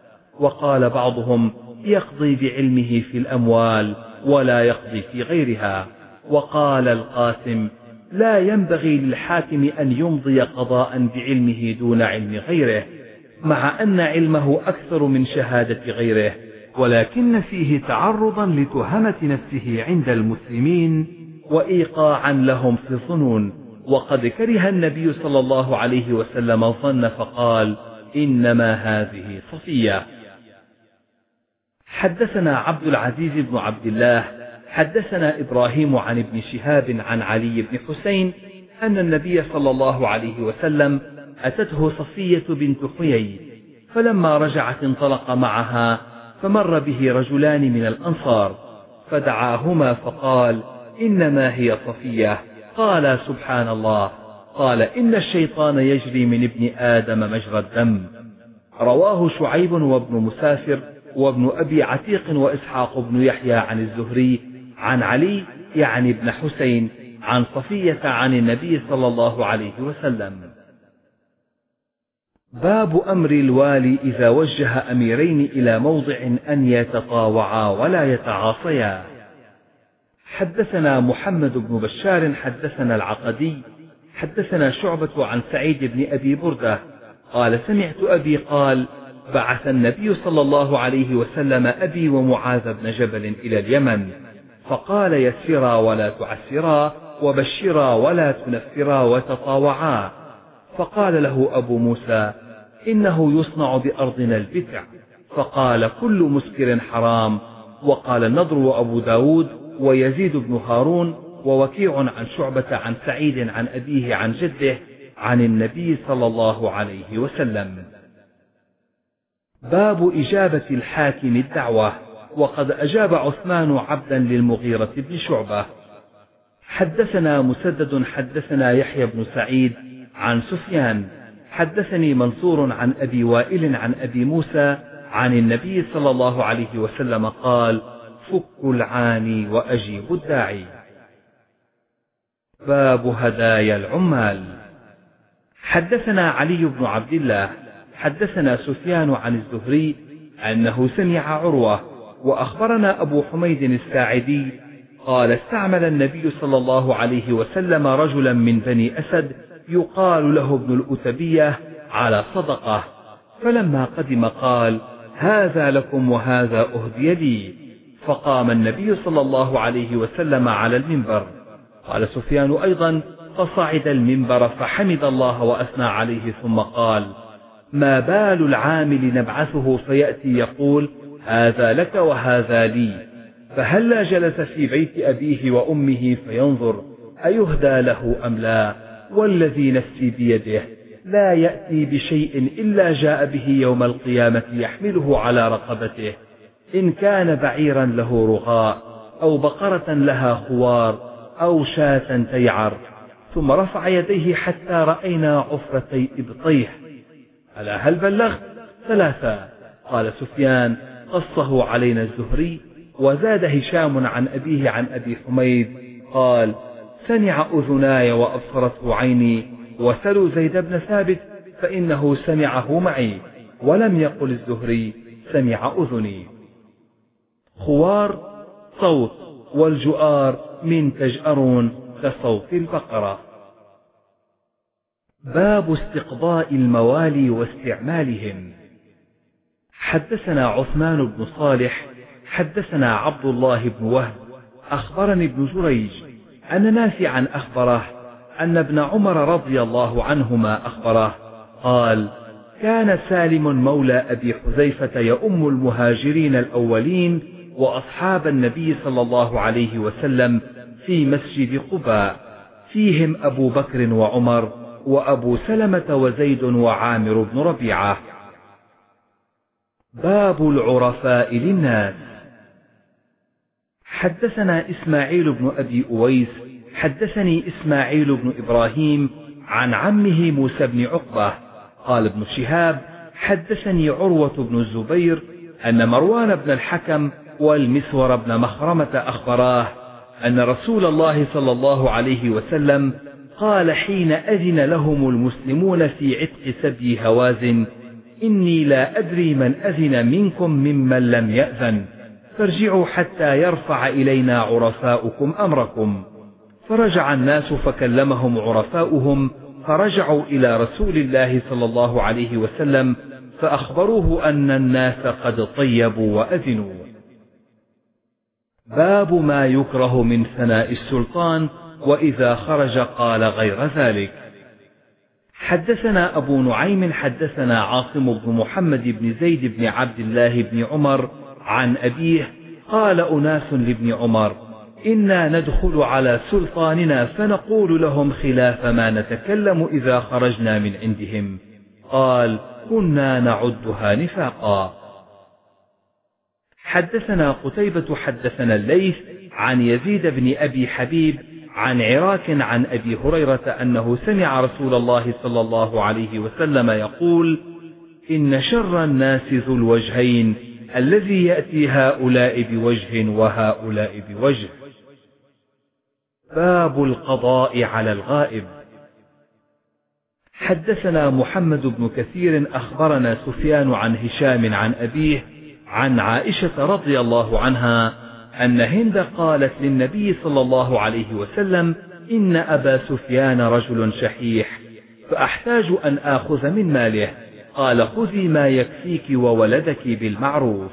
وقال بعضهم: يقضي بعلمه في الأموال ولا يقضي في غيرها. وقال القاسم: لا ينبغي للحاكم أن يمضي قضاء بعلمه دون علم غيره، مع أن علمه أكثر من شهادة غيره، ولكن فيه تعرضا لتهمة نفسه عند المسلمين وإيقاعا لهم في الظنون. وقد كره النبي صلى الله عليه وسلم الظن فقال: إنما هذه صفية. حدثنا عبد العزيز بن عبد الله حدثنا إبراهيم عن ابن شهاب عن علي بن حسين أن النبي صلى الله عليه وسلم أتته صفية بنت حيي، فلما رجعت انطلق معها، فمر به رجلان من الأنصار فدعاهما فقال: إنما هي صفية. قال: سبحان الله. قال: إن الشيطان يجري من ابن آدم مجرى الدم. رواه شعيب وابن مسافر وابن أبي عتيق وإسحاق بن يحيى عن الزهري عن علي يعني ابن حسين عن صفية عن النبي صلى الله عليه وسلم. باب أمر الوالي إذا وجه أميرين إلى موضع أن يتطاوعا ولا يتعاصيا. حدثنا محمد بن بشار حدثنا العقدي حدثنا شعبة عن سعيد بن أبي بردة قال سمعت أبي قال بعث النبي صلى الله عليه وسلم أبي ومعاذ بن جبل إلى اليمن فقال يسرا ولا تعسرا وبشرا ولا تنفرا وتطاوعا. فقال له أبو موسى إنه يصنع بأرضنا البتع، فقال كل مسكر حرام. وقال النضر وأبو داود ويزيد بن هارون ووكيع عن شعبة عن سعيد عن أبيه عن جده عن النبي صلى الله عليه وسلم. باب إجابة الحاكم الدعوة. وقد أجاب عثمان عبدا للمغيرة بن شعبة. حدثنا مسدد حدثنا يحيى بن سعيد عن سفيان حدثني منصور عن أبي وائل عن أبي موسى عن النبي صلى الله عليه وسلم قال فكوا العاني وأجيبوا الداعي. باب هدايا العمال. حدثنا علي بن عبد الله حدثنا سفيان عن الزهري أنه سمع عروة وأخبرنا أبو حميد الساعدي قال استعمل النبي صلى الله عليه وسلم رجلا من بني أسد يقال له ابن الأتبية على صدقة، فلما قدم قال هذا لكم وهذا أهدي لي. فقام النبي صلى الله عليه وسلم على المنبر. قال سفيان أيضا فصعد المنبر فحمد الله وأثنى عليه ثم قال ما بال العامل نبعثه فيأتي يقول هذا لك وهذا لي، فهلا جلس في بيت أبيه وأمه فينظر أيهدى له أم لا، والذي نفسي بيده لا يأتي بشيء إلا جاء به يوم القيامة يحمله على رقبته، إن كان بعيرا له رغاء أو بقرة لها خوار أو شاة تيعر. ثم رفع يديه حتى رأينا عفرتي إبطيه. ألا هل بلغت؟ ثلاثة. قال سفيان قصه علينا الزهري. وزاد هشام عن أبيه عن أبي حميد قال سمع أذناي وأبصرته عيني، وسلوا زيد بن ثابت فإنه سمعه معي، ولم يقل الزهري سمع أذني. خوار صوت، والجؤار من تجأرون كصوت البقرة. باب استقضاء الموالي واستعمالهم. حدثنا عثمان بن صالح حدثنا عبد الله بن وهب أخبرني ابن جريج أن نافعا أخبره أن ابن عمر رضي الله عنهما أخبره قال كان سالم مولى أبي حذيفة يؤم المهاجرين الأولين وأصحاب النبي صلى الله عليه وسلم في مسجد قباء، فيهم أبو بكر وعمر وأبو سلمة وزيد وعامر بن ربيعة. باب العرفاء للناس. حدثنا إسماعيل بن أبي أويس حدثني إسماعيل بن إبراهيم عن عمه موسى بن عقبة قال ابن شهاب حدثني عروة بن الزبير أن مروان بن الحكم والمسور بن مخرمة أخبراه أن رسول الله صلى الله عليه وسلم قال حين أذن لهم المسلمون في عتق سبي هوازن إني لا أدري من أذن منكم ممن لم يأذن، فارجعوا حتى يرفع إلينا عرفاؤكم أمركم. فرجع الناس فكلمهم عرفاؤهم فرجعوا إلى رسول الله صلى الله عليه وسلم فأخبروه أن الناس قد طيبوا وأذنوا. باب ما يكره من ثناء السلطان وإذا خرج قال غير ذلك. حدثنا أبو نعيم حدثنا عاصم بن محمد بن زيد بن عبد الله بن عمر عن أبيه قال أناس لابن عمر إنا ندخل على سلطاننا فنقول لهم خلاف ما نتكلم إذا خرجنا من عندهم، قال كنا نعدها نفاقا. حدثنا قتيبة حدثنا الليث عن يزيد بن أبي حبيب عن عراك عن أبي هريرة أنه سمع رسول الله صلى الله عليه وسلم يقول إن شر الناس ذو الوجهين الذي يأتي هؤلاء بوجه وهؤلاء بوجه. باب القضاء على الغائب. حدثنا محمد بن كثير أخبرنا سفيان عن هشام عن أبيه عن عائشة رضي الله عنها أن هند قالت للنبي صلى الله عليه وسلم إن أبا سفيان رجل شحيح فأحتاج أن آخذ من ماله. قال خذي ما يكفيك وولدك بالمعروف.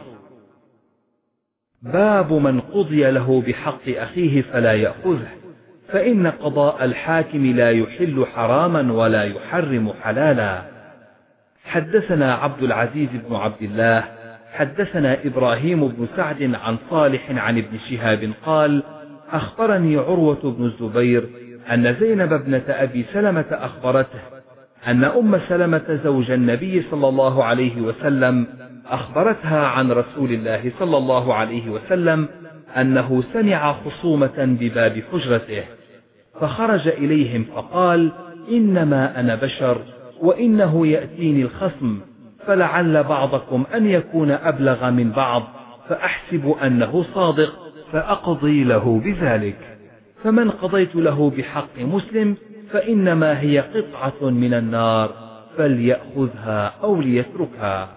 باب من قضي له بحق أخيه فلا يأخذه، فإن قضاء الحاكم لا يحل حراما ولا يحرم حلالا. حدثنا عبد العزيز بن عبد الله حدثنا إبراهيم بن سعد عن صالح عن ابن شهاب قال أخبرني عروة بن الزبير أن زينب ابنة أبي سلمة أخبرته أن أم سلمة زوج النبي صلى الله عليه وسلم أخبرتها عن رسول الله صلى الله عليه وسلم أنه سمع خصومة بباب حجرته، فخرج إليهم فقال إنما أنا بشر وإنه يأتيني الخصم، فلعل بعضكم أن يكون أبلغ من بعض، فأحسب أنه صادق فأقضي له بذلك، فمن قضيت له بحق مسلم فإنما هي قطعة من النار فليأخذها أو ليتركها.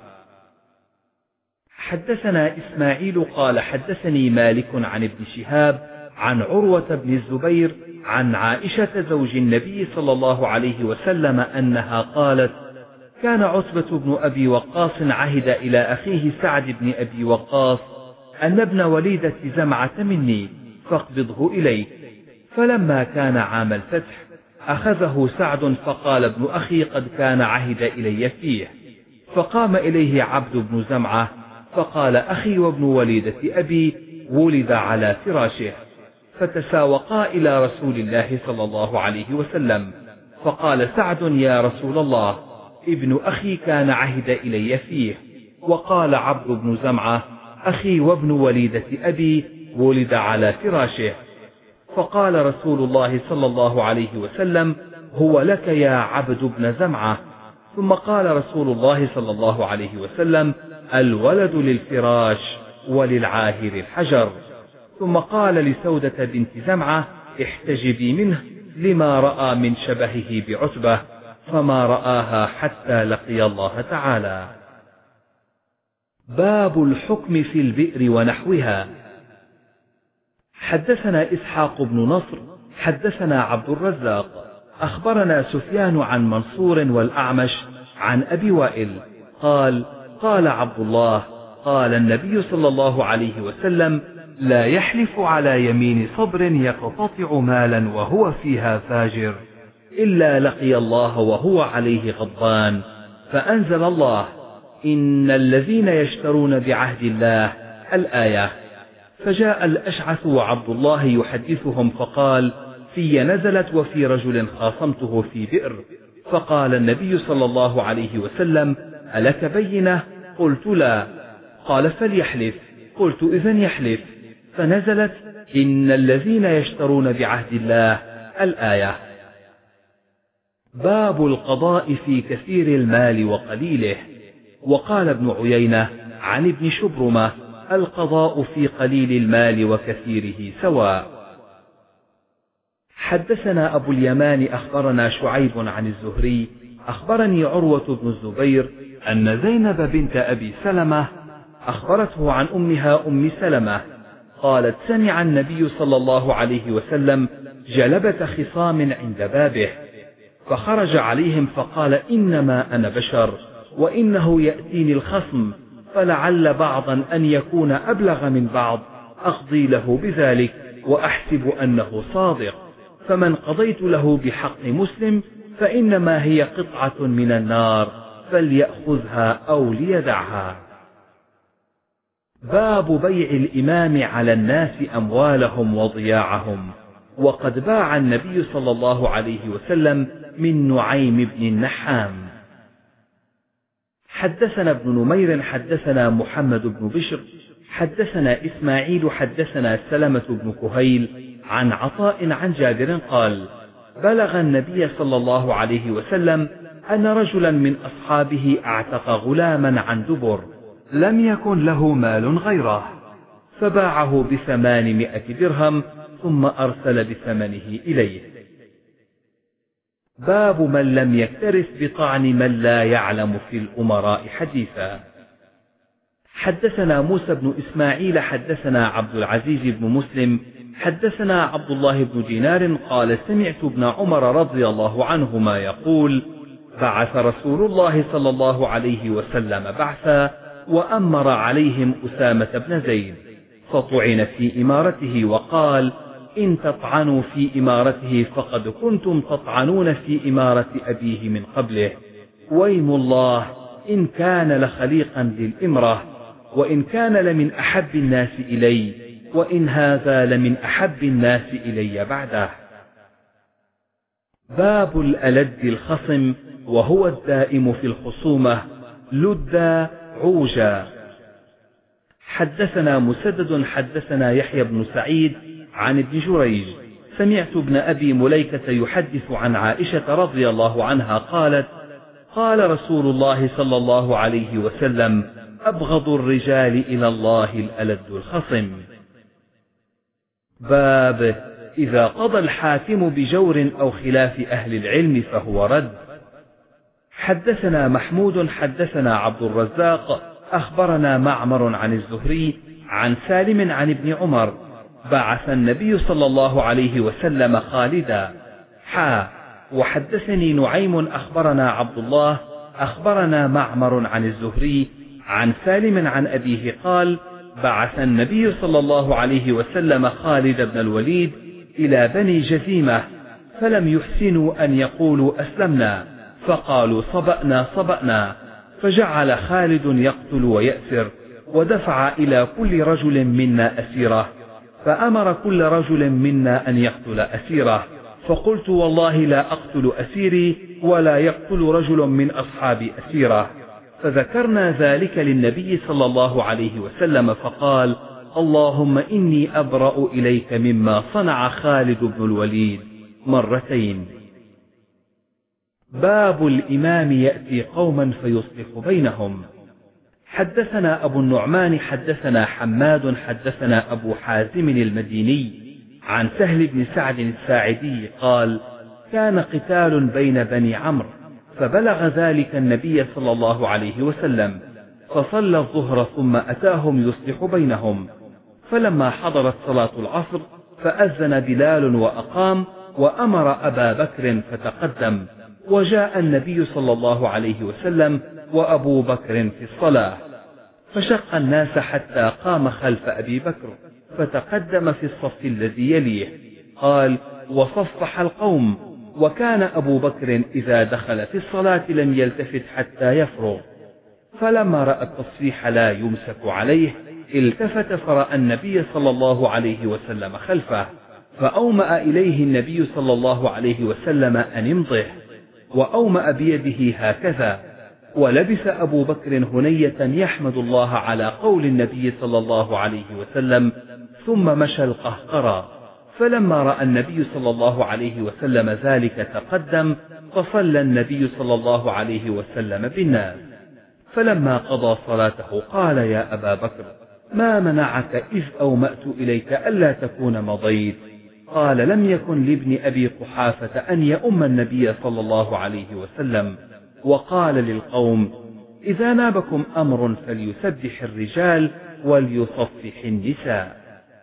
حدثنا إسماعيل قال حدثني مالك عن ابن شهاب عن عروة بن الزبير عن عائشة زوج النبي صلى الله عليه وسلم أنها قالت كان عتبة بن أبي وقاص عهد إلى أخيه سعد بن أبي وقاص أن ابن وليدة زمعة مني فاقبضه إليه، فلما كان عام الفتح أخذه سعد فقال ابن أخي قد كان عهد إلي فيه، فقام إليه عبد بن زمعة فقال أخي وابن وليدة أبي ولد على فراشه، فتساوقا إلى رسول الله صلى الله عليه وسلم، فقال سعد يا رسول الله ابن أخي كان عهد إلي فيه، وقال عبد بن زمعة أخي وابن وليدة أبي ولد على فراشه، فقال رسول الله صلى الله عليه وسلم هو لك يا عبد بن زمعة، ثم قال رسول الله صلى الله عليه وسلم الولد للفراش وللعاهر الحجر، ثم قال لسودة بنت زمعة احتجبي منه لما رأى من شبهه بعتبة، فما رآها حتى لقي الله تعالى. باب الحكم في البئر ونحوها. حدثنا إسحاق بن نصر حدثنا عبد الرزاق أخبرنا سفيان عن منصور والأعمش عن أبي وائل قال قال عبد الله قال النبي صلى الله عليه وسلم لا يحلف على يمين صبر يقتطع مالا وهو فيها فاجر إلا لقي الله وهو عليه غضبان، فأنزل الله إن الذين يشترون بعهد الله الآية، فجاء الأشعث وعبد الله يحدثهم فقال في نزلت وفي رجل خاصمته في بئر، فقال النبي صلى الله عليه وسلم ألك بينة؟ قلت لا، قال فليحلف، قلت إذن يحلف، فنزلت إن الذين يشترون بعهد الله الآية. باب القضاء في كثير المال وقليله. وقال ابن عيينة عن ابن شبرمة القضاء في قليل المال وكثيره سواء. حدثنا أبو اليمان أخبرنا شعيب عن الزهري أخبرني عروة بن الزبير أن زينب بنت أبي سلمة أخبرته عن أمها أم سلمة قالت سمع النبي صلى الله عليه وسلم جلبة خصام عند بابه، فخرج عليهم فقال إنما أنا بشر وإنه يأتيني الخصم، فلعل بعضا أن يكون أبلغ من بعض، أقضي له بذلك وأحسب أنه صادق، فمن قضيت له بحق مسلم فإنما هي قطعة من النار فليأخذها أو ليدعها. باب بيع الإمام على الناس أموالهم وضياعهم. وقد باع النبي صلى الله عليه وسلم من نعيم بن النحام. حدثنا ابن نمير حدثنا محمد بن بشر حدثنا إسماعيل حدثنا سلمة بن كهيل عن عطاء عن جابر قال بلغ النبي صلى الله عليه وسلم أن رجلا من أصحابه اعتق غلاما عن دبر لم يكن له مال غيره، فباعه بثمانمائة درهم ثم أرسل بثمنه إليه. باب من لم يكترث بطعن من لا يعلم في الأمراء حديثا. حدثنا موسى بن إسماعيل حدثنا عبد العزيز بن مسلم حدثنا عبد الله بن دينار قال سمعت ابن عمر رضي الله عنهما يقول بعث رسول الله صلى الله عليه وسلم بعثا وأمر عليهم أسامة بن زيد فطعن في إمارته وقال إن تطعنوا في إمارته فقد كنتم تطعنون في إمارة أبيه من قبله، ويم الله إن كان لخليقا للإمرة، وإن كان لمن أحب الناس إلي، وإن هذا لمن أحب الناس إلي بعده. باب الألد الخصم وهو الدائم في الخصومة لدا عوجا. حدثنا مسدد حدثنا يحيى بن سعيد عن ابن جريج سمعت ابن أبي مليكة يحدث عن عائشة رضي الله عنها قالت قال رسول الله صلى الله عليه وسلم أبغض الرجال إلى الله الألد الخصم. باب إذا قضى الحاكم بجور أو خلاف أهل العلم فهو رد. حدثنا محمود حدثنا عبد الرزاق أخبرنا معمر عن الزهري عن سالم عن ابن عمر بعث النبي صلى الله عليه وسلم خالدا حا. وحدثني نعيم أخبرنا عبد الله أخبرنا معمر عن الزهري عن سالم عن أبيه قال بعث النبي صلى الله عليه وسلم خالد بن الوليد إلى بني جزيمة فلم يحسنوا أن يقولوا أسلمنا فقالوا صبأنا صبأنا، فجعل خالد يقتل ويأسر ودفع إلى كل رجل منا أسيره، فأمر كل رجل منا أن يقتل أسيره، فقلت والله لا أقتل أسيري ولا يقتل رجل من أصحاب أسيره، فذكرنا ذلك للنبي صلى الله عليه وسلم فقال اللهم إني أبرأ إليك مما صنع خالد بن الوليد مرتين. باب الإمام يأتي قوما فيصلح بينهم. حدثنا أبو النعمان حدثنا حماد حدثنا أبو حازم المديني عن سهل بن سعد الساعدي قال كان قتال بين بني عمرو فبلغ ذلك النبي صلى الله عليه وسلم فصلى الظهر ثم أتاهم يصلح بينهم، فلما حضرت صلاة العصر فأذن بلال وأقام وأمر أبا بكر فتقدم، وجاء النبي صلى الله عليه وسلم وأبو بكر في الصلاة، فشق الناس حتى قام خلف أبي بكر فتقدم في الصف الذي يليه. قال وصفح القوم، وكان أبو بكر إذا دخل في الصلاة لم يلتفت حتى يفرغ، فلما رأى التصفيح لا يمسك عليه التفت فرأى النبي صلى الله عليه وسلم خلفه، فأومأ إليه النبي صلى الله عليه وسلم أن امضه، وأومأ بيده هكذا، ولبس أبو بكر هنية يحمد الله على قول النبي صلى الله عليه وسلم، ثم مشى القهقرى، فلما رأى النبي صلى الله عليه وسلم ذلك تقدم، فصلى النبي صلى الله عليه وسلم بالناس، فلما قضى صلاته قال يا أبا بكر ما منعك إذ أومأت إليك ألا تكون مضيت؟ قال لم يكن لابن أبي قحافة أن يؤم النبي صلى الله عليه وسلم، وقال للقوم إذا نابكم أمر فليسبح الرجال وليصفح النساء.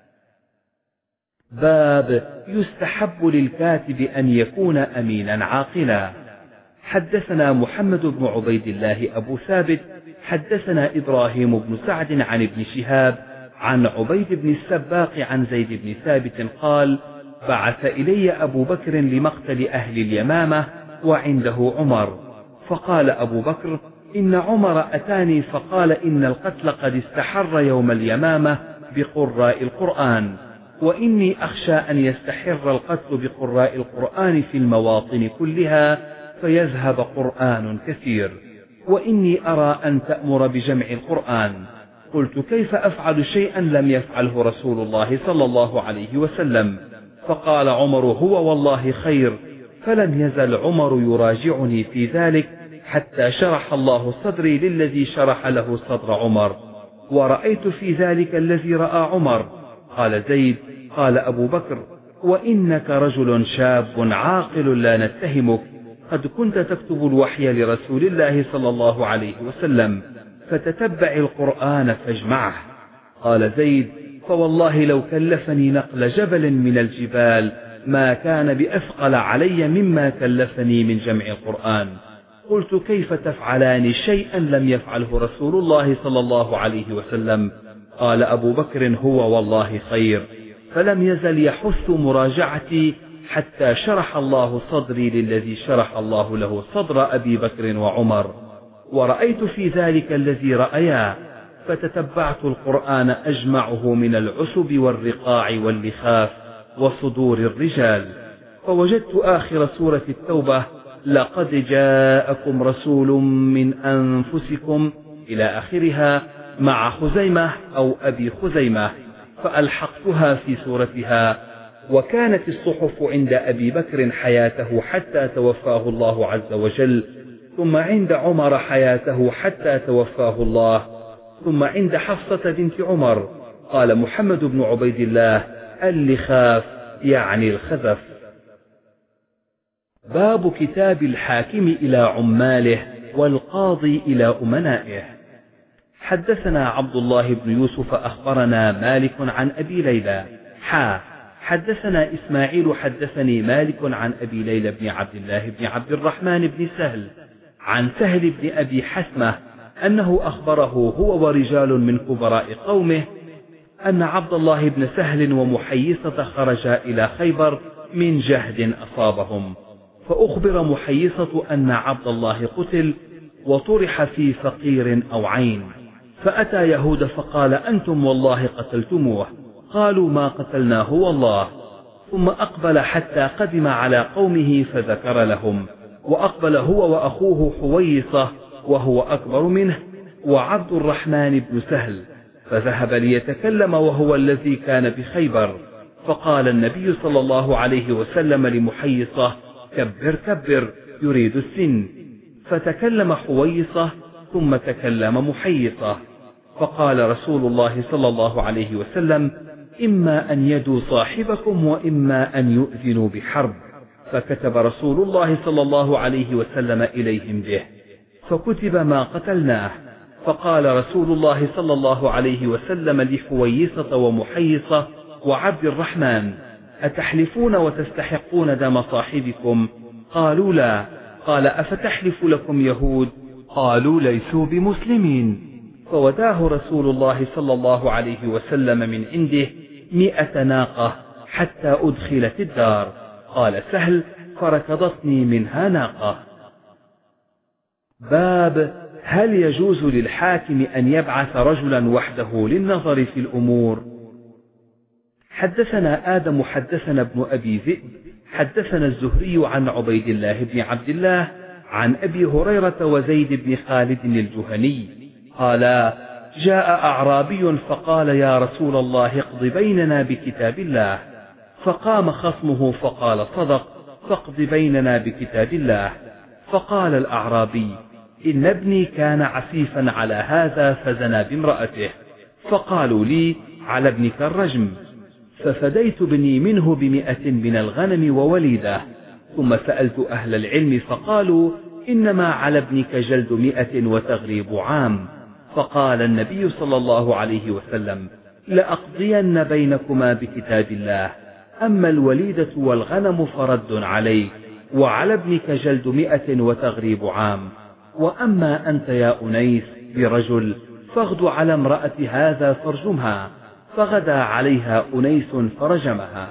باب يستحب للكاتب أن يكون أمينا عاقلا. حدثنا محمد بن عبيد الله أبو ثابت حدثنا إبراهيم بن سعد عن ابن شهاب عن عبيد بن السباق عن زيد بن ثابت قال بعث إلي أبو بكر لمقتل أهل اليمامة وعنده عمر، فقال أبو بكر إن عمر أتاني فقال إن القتل قد استحر يوم اليمامة بقراء القرآن، وإني أخشى أن يستحر القتل بقراء القرآن في المواطن كلها فيذهب قرآن كثير، وإني أرى أن تأمر بجمع القرآن. قلت كيف أفعل شيئا لم يفعله رسول الله صلى الله عليه وسلم؟ فقال عمر هو والله خير، فلم يزل عمر يراجعني في ذلك حتى شرح الله صدري للذي شرح له صدر عمر، ورأيت في ذلك الذي رأى عمر. قال زيد قال أبو بكر وإنك رجل شاب عاقل لا نتهمك، قد كنت تكتب الوحي لرسول الله صلى الله عليه وسلم، فتتبع القرآن فاجمعه. قال زيد فوالله لو كلفني نقل جبل من الجبال ما كان بأثقل علي مما كلفني من جمع القرآن. قلت كيف تفعلان شيئا لم يفعله رسول الله صلى الله عليه وسلم؟ قال أبو بكر هو والله خير، فلم يزل يحث مراجعتي حتى شرح الله صدري للذي شرح الله له صدر أبي بكر وعمر، ورأيت في ذلك الذي رأيا، فتتبعت القرآن أجمعه من العسب والرقاع واللخاف وصدور الرجال، فوجدت آخر سورة التوبة لقد جاءكم رسول من أنفسكم إلى آخرها مع خزيمة أو أبي خزيمة، فألحقتها في سورتها. وكانت الصحف عند أبي بكر حياته حتى توفاه الله عز وجل، ثم عند عمر حياته حتى توفاه الله، ثم عند حفصة بنت عمر. قال محمد بن عبيد الله اللخاف يعني الخزف. باب كتاب الحاكم إلى عماله والقاضي إلى أمنائه. حدثنا عبد الله بن يوسف أخبرنا مالك عن أبي ليلى حا حدثنا إسماعيل حدثني مالك عن أبي ليلى بن عبد الله بن عبد الرحمن بن سهل عن سهل بن أبي حسمة أنه أخبره هو ورجال من كبراء قومه أن عبد الله بن سهل ومحيصة خرجا إلى خيبر من جهد أصابهم، فأخبر محيصة أن عبد الله قتل وطرح في فقير أو عين، فأتى يهود فقال أنتم والله قتلتموه، قالوا ما قتلناه والله، ثم أقبل حتى قدم على قومه فذكر لهم، وأقبل هو وأخوه حويصة وهو أكبر منه وعبد الرحمن بن سهل، فذهب ليتكلم وهو الذي كان بخيبر، فقال النبي صلى الله عليه وسلم لمحيصة كبر كبر يريد السن، فتكلم حويصة ثم تكلم محيصة، فقال رسول الله صلى الله عليه وسلم إما أن يدوا صاحبكم وإما أن يؤذنوا بحرب، فكتب رسول الله صلى الله عليه وسلم إليهم به، فكتب ما قتلناه، فقال رسول الله صلى الله عليه وسلم لحويصة ومحيصة وعبد الرحمن أتحلفون وتستحقون دم صاحبكم؟ قالوا لا. قال أفتحلف لكم يهود؟ قالوا ليسوا بمسلمين، فوداه رسول الله صلى الله عليه وسلم من عنده مئة ناقة حتى أدخلت الدار. قال سهل فركضتني منها ناقة. باب هل يجوز للحاكم أن يبعث رجلا وحده للنظر في الأمور؟ حدثنا آدم حدثنا ابن أبي ذئب حدثنا الزهري عن عبيد الله بن عبد الله عن أبي هريرة وزيد بن خالد الجهني قالا جاء أعرابي فقال يا رسول الله اقض بيننا بكتاب الله، فقام خصمه فقال صدق فاقض بيننا بكتاب الله. فقال الأعرابي إن ابني كان عفيفا على هذا فزنى بامرأته، فقالوا لي على ابنك الرجم، ففديت بني منه بمئة من الغنم ووليدة، ثم سألت أهل العلم فقالوا إنما على ابنك جلد مئة وتغريب عام. فقال النبي صلى الله عليه وسلم لأقضين بينكما بكتاب الله، أما الوليدة والغنم فرد عليك، وعلى ابنك جلد مئة وتغريب عام، وأما أنت يا أنيس برجل فاغد على امرأة هذا فارجمها، فغدا عليها أنيس فرجمها.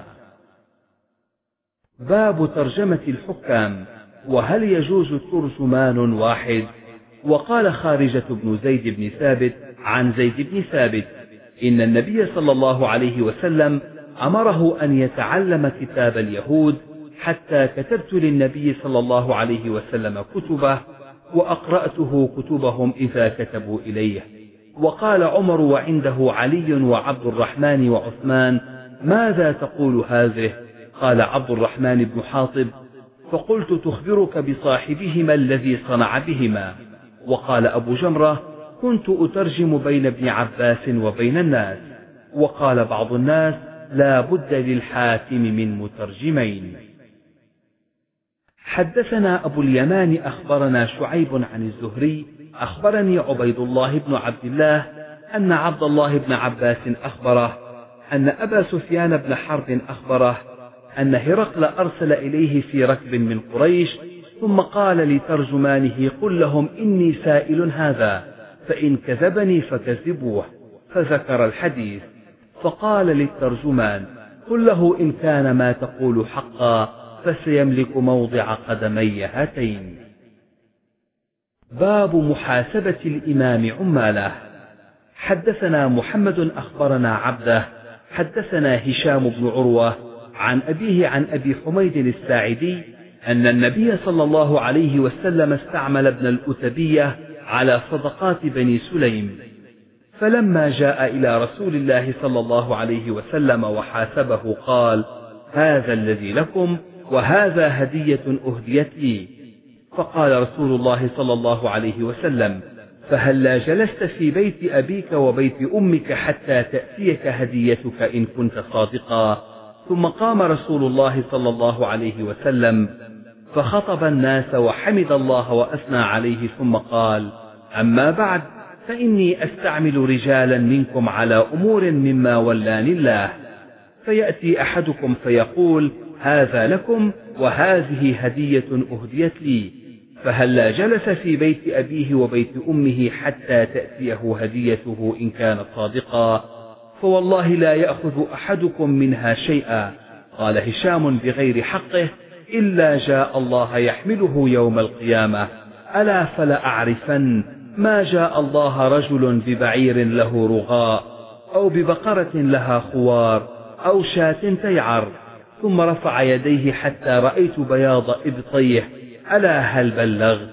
باب ترجمة الحكام وهل يجوز ترجمان واحد؟ وقال خارجة بن زيد بن ثابت عن زيد بن ثابت إن النبي صلى الله عليه وسلم أمره أن يتعلم كتاب اليهود، حتى كتبت للنبي صلى الله عليه وسلم كتبه وأقرأته كتبهم إذا كتبوا إليه. وقال عمر وعنده علي وعبد الرحمن وعثمان ماذا تقول هذه؟ قال عبد الرحمن بن حاطب فقلت تخبرك بصاحبهما الذي صنع بهما. وقال أبو جمرة كنت أترجم بين ابن عباس وبين الناس. وقال بعض الناس لا بد للحاكم من مترجمين. حدثنا أبو اليمان أخبرنا شعيب عن الزهري أخبرني عبيد الله بن عبد الله أن عبد الله بن عباس أخبره أن أبا سفيان بن حرب أخبره أن هرقل أرسل إليه في ركب من قريش، ثم قال لترجمانه: قل لهم إني سائل هذا، فإن كذبني فكذبوه، فذكر الحديث. فقال للترجمان: قل له إن كان ما تقول حقا فسيملك موضع قدمي هاتين. باب محاسبة الإمام عماله. حدثنا محمد أخبرنا عبده حدثنا هشام بن عروة عن أبيه عن أبي حميد الساعدي أن النبي صلى الله عليه وسلم استعمل ابن الأتبية على صدقات بني سليم، فلما جاء إلى رسول الله صلى الله عليه وسلم وحاسبه قال: هذا الذي لكم وهذا هدية أهديت لي. فقال رسول الله صلى الله عليه وسلم: فهلا جلست في بيت أبيك وبيت أمك حتى تأتيك هديتك إن كنت صادقا؟ ثم قام رسول الله صلى الله عليه وسلم فخطب الناس وحمد الله وأثنى عليه، ثم قال: أما بعد، فإني أستعمل رجالا منكم على أمور مما ولاني الله، فيأتي أحدكم فيقول: هذا لكم وهذه هدية أهديت لي، فهلا جلس في بيت أبيه وبيت أمه حتى تأتيه هديته إن كان صادقا؟ فوالله لا يأخذ أحدكم منها شيئا. قال هشام بغير حقه: إلا جاء الله يحمله يوم القيامة. ألا فلا أعرفن ما جاء الله رجل ببعير له رغاء أو ببقرة لها خوار أو شاة تيعر، ثم رفع يديه حتى رأيت بياض إبطيه. ألا هل بلغت؟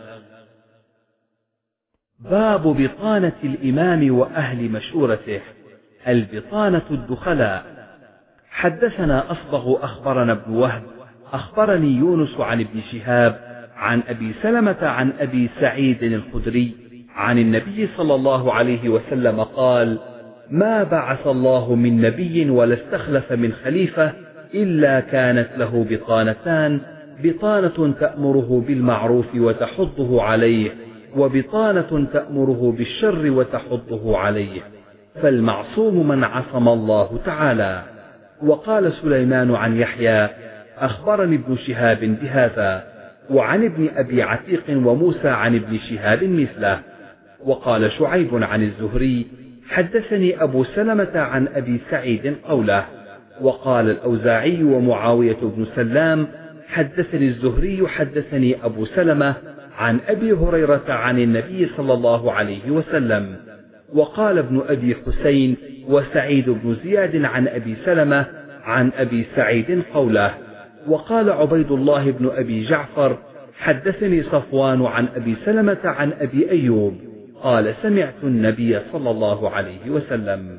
باب بطانة الإمام وأهل مشورته. البطانة الدخلاء. حدثنا أصبغ أخبرنا ابن وهب أخبرني يونس عن ابن شهاب عن أبي سلمة عن أبي سعيد الخدري عن النبي صلى الله عليه وسلم قال: ما بعث الله من نبي ولا استخلف من خليفة إلا كانت له بطانتان: بطانة تأمره بالمعروف وتحضه عليه، وبطانة تأمره بالشر وتحضه عليه، فالمعصوم من عصم الله تعالى. وقال سليمان عن يحيى: أخبرني ابن شهاب بهذا، وعن ابن أبي عتيق وموسى عن ابن شهاب مثله. وقال شعيب عن الزهري: حدثني أبو سلمة عن أبي سعيد قوله. وقال الأوزاعي ومعاوية بن سلام: حدثني الزهري حدثني أبو سلمة عن أبي هريرة عن النبي صلى الله عليه وسلم. وقال ابن أبي حسين وسعيد بن زياد عن أبي سلمة عن أبي سعيد قوله. وقال عبيد الله بن أبي جعفر: حدثني صفوان عن أبي سلمة عن أبي أيوب قال: سمعت النبي صلى الله عليه وسلم.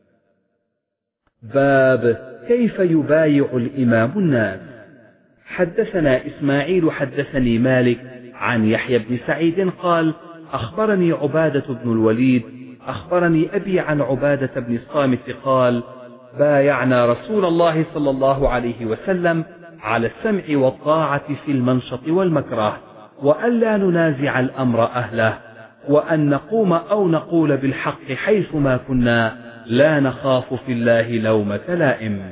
باب كيف يبايع الإمام الناس. حدثنا إسماعيل حدثني مالك عن يحيى بن سعيد قال: أخبرني عبادة بن الوليد أخبرني أبي عن عبادة بن الصامت قال: بايعنا رسول الله صلى الله عليه وسلم على السمع والطاعة في المنشط والمكره، وألا ننازع الأمر أهله، وأن نقوم أو نقول بالحق حيثما كنا، لا نخاف في الله لومة لائم.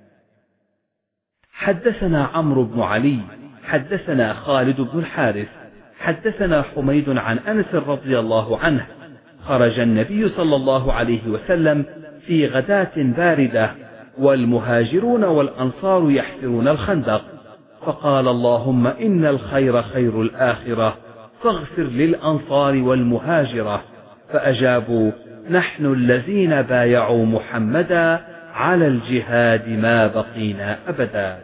حدثنا عمرو بن علي حدثنا خالد بن الحارث حدثنا حميد عن أنس رضي الله عنه: خرج النبي صلى الله عليه وسلم في غداة باردة، والمهاجرون والأنصار يحفرون الخندق، فقال: اللهم إن الخير خير الآخرة، فاغفر للأنصار والمهاجرة. فأجابوا: نحن الذين بايعوا محمدا على الجهاد ما بقينا أبدا.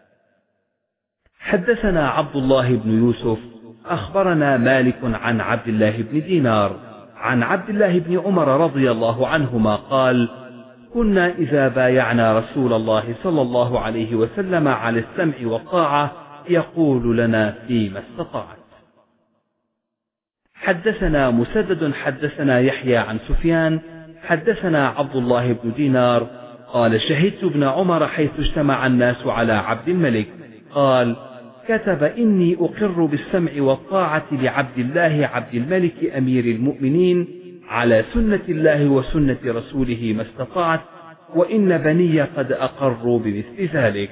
حدثنا عبد الله بن يوسف أخبرنا مالك عن عبد الله بن دينار عن عبد الله بن عمر رضي الله عنهما قال: كنا إذا بايعنا رسول الله صلى الله عليه وسلم على السمع والطاعة يقول لنا فيما استطعت. حدثنا مسدد حدثنا يحيى عن سفيان حدثنا عبد الله بن دينار قال: شهدت ابن عمر حيث اجتمع الناس على عبد الملك قال: كتب: إني أقر بالسمع والطاعة لعبد الله عبد الملك أمير المؤمنين على سنة الله وسنة رسوله ما استطعت، وإن بني قد أقروا بمثل ذلك.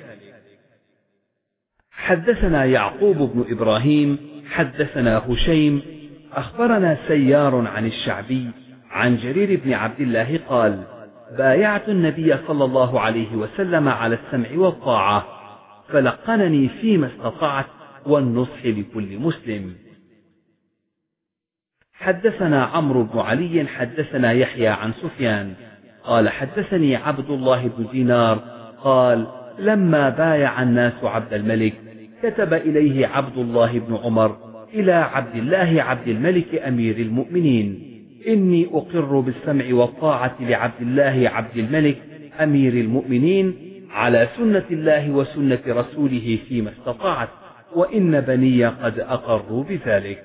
حدثنا يعقوب بن إبراهيم حدثنا هشيم أخبرنا سيار عن الشعبي عن جرير بن عبد الله قال: بايعت النبي صلى الله عليه وسلم على السمع والطاعة، فلقنني فيما استطعت والنصح لكل مسلم. حدثنا عمرو بن علي حدثنا يحيى عن سفيان قال: حدثني عبد الله بن دينار قال: لما بايع الناس عبد الملك كتب إليه عبد الله بن عمر إلى عبد الله عبد الملك أمير المؤمنين: إني أقر بالسمع والطاعة لعبد الله عبد الملك أمير المؤمنين على سنة الله وسنة رسوله فيما استطعت، وإن بني قد أقروا بذلك.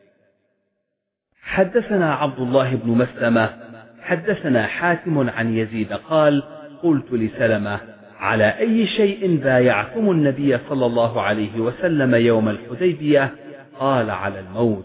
حدثنا عبد الله بن مسلمة حدثنا حاتم عن يزيد قال: قلت لسلمة: على أي شيء بايعتم النبي صلى الله عليه وسلم يوم الحديبية؟ قال: على الموت.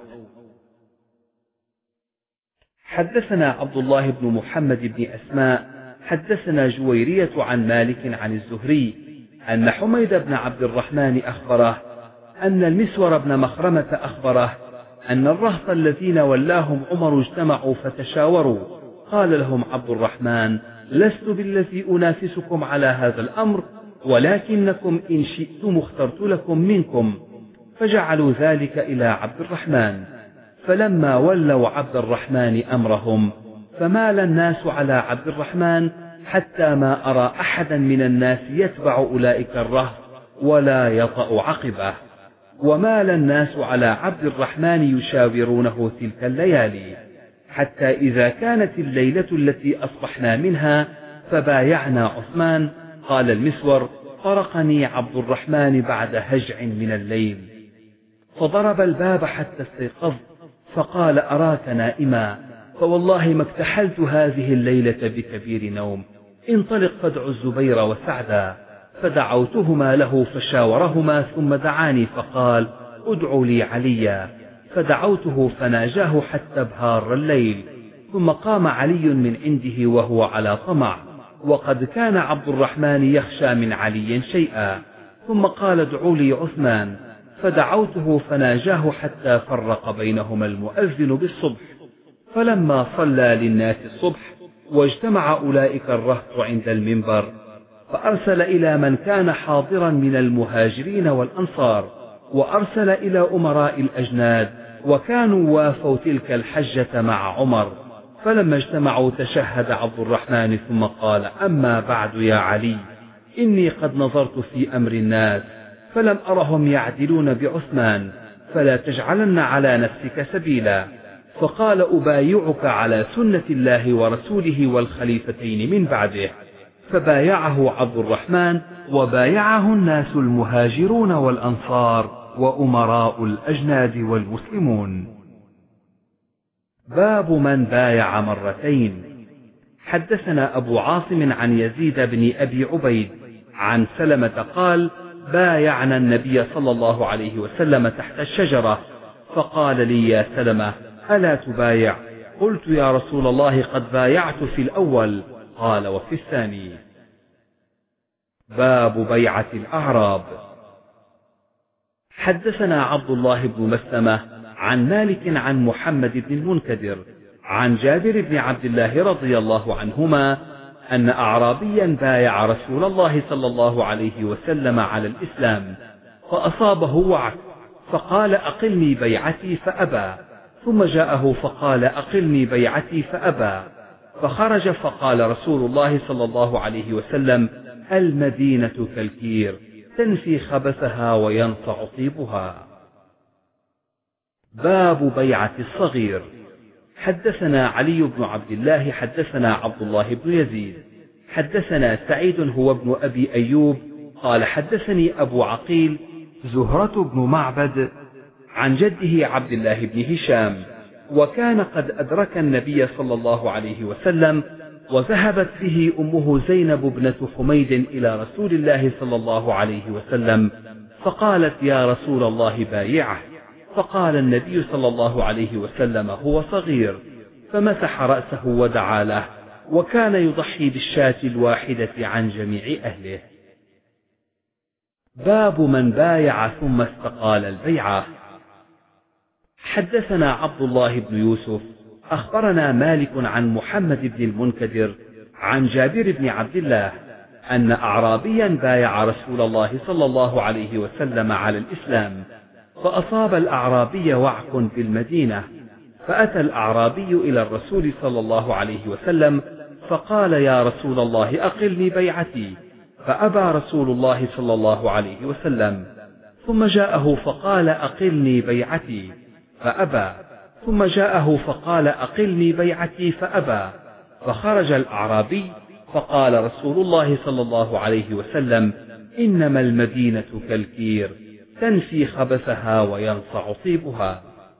حدثنا عبد الله بن محمد بن أسماء حدثنا جويرية عن مالك عن الزهري أن حميد بن عبد الرحمن أخبره أن المسور بن مخرمة أخبره أن الرهط الذين ولاهم عمر اجتمعوا فتشاوروا. قال لهم عبد الرحمن: لست بالذي أنافسكم على هذا الأمر، ولكنكم إن شئتم اخترت لكم منكم. فجعلوا ذلك إلى عبد الرحمن. فلما ولوا عبد الرحمن أمرهم فمال الناس على عبد الرحمن حتى ما أرى أحدا من الناس يتبع أولئك الرهط ولا يطأ عقبه، ومال الناس على عبد الرحمن يشاورونه تلك الليالي، حتى إذا كانت الليلة التي أصبحنا منها فبايعنا عثمان. قال المسور: طرقني عبد الرحمن بعد هجع من الليل، فضرب الباب حتى استيقظت، فقال: أراك نائما، فوالله ما اكتحلت هذه الليلة بكبير نوم، انطلق فادع الزبير وسعدا. فدعوتهما له فشاورهما، ثم دعاني فقال: ادعوا لي عليا. فدعوته فناجاه حتى ابهار الليل، ثم قام علي من عنده وهو على طمع، وقد كان عبد الرحمن يخشى من علي شيئا، ثم قال: ادعوا لي عثمان. فدعوته فناجاه حتى فرق بينهما المؤذن بالصبح. فلما صلى للناس الصبح واجتمع أولئك الرهط عند المنبر، فأرسل إلى من كان حاضرا من المهاجرين والأنصار، وأرسل إلى أمراء الأجناد، وكانوا وافوا تلك الحجة مع عمر. فلما اجتمعوا تشهد عبد الرحمن ثم قال: أما بعد يا علي، إني قد نظرت في أمر الناس فلم أرهم يعدلون بعثمان، فلا تجعلن على نفسك سبيلا. فقال: أبايعك على سنة الله ورسوله والخليفتين من بعده. فبايعه عبد الرحمن، وبايعه الناس المهاجرون والأنصار وأمراء الأجناد والمسلمون. باب من بايع مرتين. حدثنا أبو عاصم عن يزيد بن أبي عبيد عن سلمة قال: بايعنا النبي صلى الله عليه وسلم تحت الشجرة، فقال لي: يا سلمة، ألا تبايع؟ قلت: يا رسول الله، قد بايعت في الأول. قال: وفي الثاني. باب بيعة الأعراب. حدثنا عبد الله بن مسلمة عن مالك عن محمد بن المنكدر عن جابر بن عبد الله رضي الله عنهما أن أعرابيا بايع رسول الله صلى الله عليه وسلم على الإسلام، فأصابه وعك، فقال: أقلني بيعتي، فأبى. ثم جاءه فقال: أقلني بيعتي، فأبى. فخرج فقال رسول الله صلى الله عليه وسلم: المدينة كالكير، تنفي خبثها وينفع طيبها. باب بيعة الصغير. حدثنا علي بن عبد الله حدثنا عبد الله بن يزيد حدثنا سعيد هو ابن أبي أيوب قال: حدثني أبو عقيل زهرة بن معبد عن جده عبد الله بن هشام، وكان قد أدرك النبي صلى الله عليه وسلم، وذهبت به أمه زينب ابنة حميد إلى رسول الله صلى الله عليه وسلم، فقالت: يا رسول الله، بايعه. فقال النبي صلى الله عليه وسلم: هو صغير. فمسح رأسه ودعا له، وكان يضحي بالشاة الواحدة عن جميع أهله. باب من بايع ثم استقال البيعة. حدثنا عبد الله بن يوسف أخبرنا مالك عن محمد بن المنكدر عن جابر بن عبد الله أن أعرابيا بايع رسول الله صلى الله عليه وسلم على الإسلام، فأصاب الأعرابي وعك بالمدينة، فأتى الأعرابي إلى الرسول صلى الله عليه وسلم فقال: يا رسول الله أقلني بيعتي، فأبى رسول الله صلى الله عليه وسلم. ثم جاءه فقال: أقلني بيعتي، فأبى. ثم جاءه فقال: أقلني بيعتي، فأبى. فخرج الأعرابي فقال رسول الله صلى الله عليه وسلم: إنما المدينة كالكير، تنفي خبثها وينصع طيبها.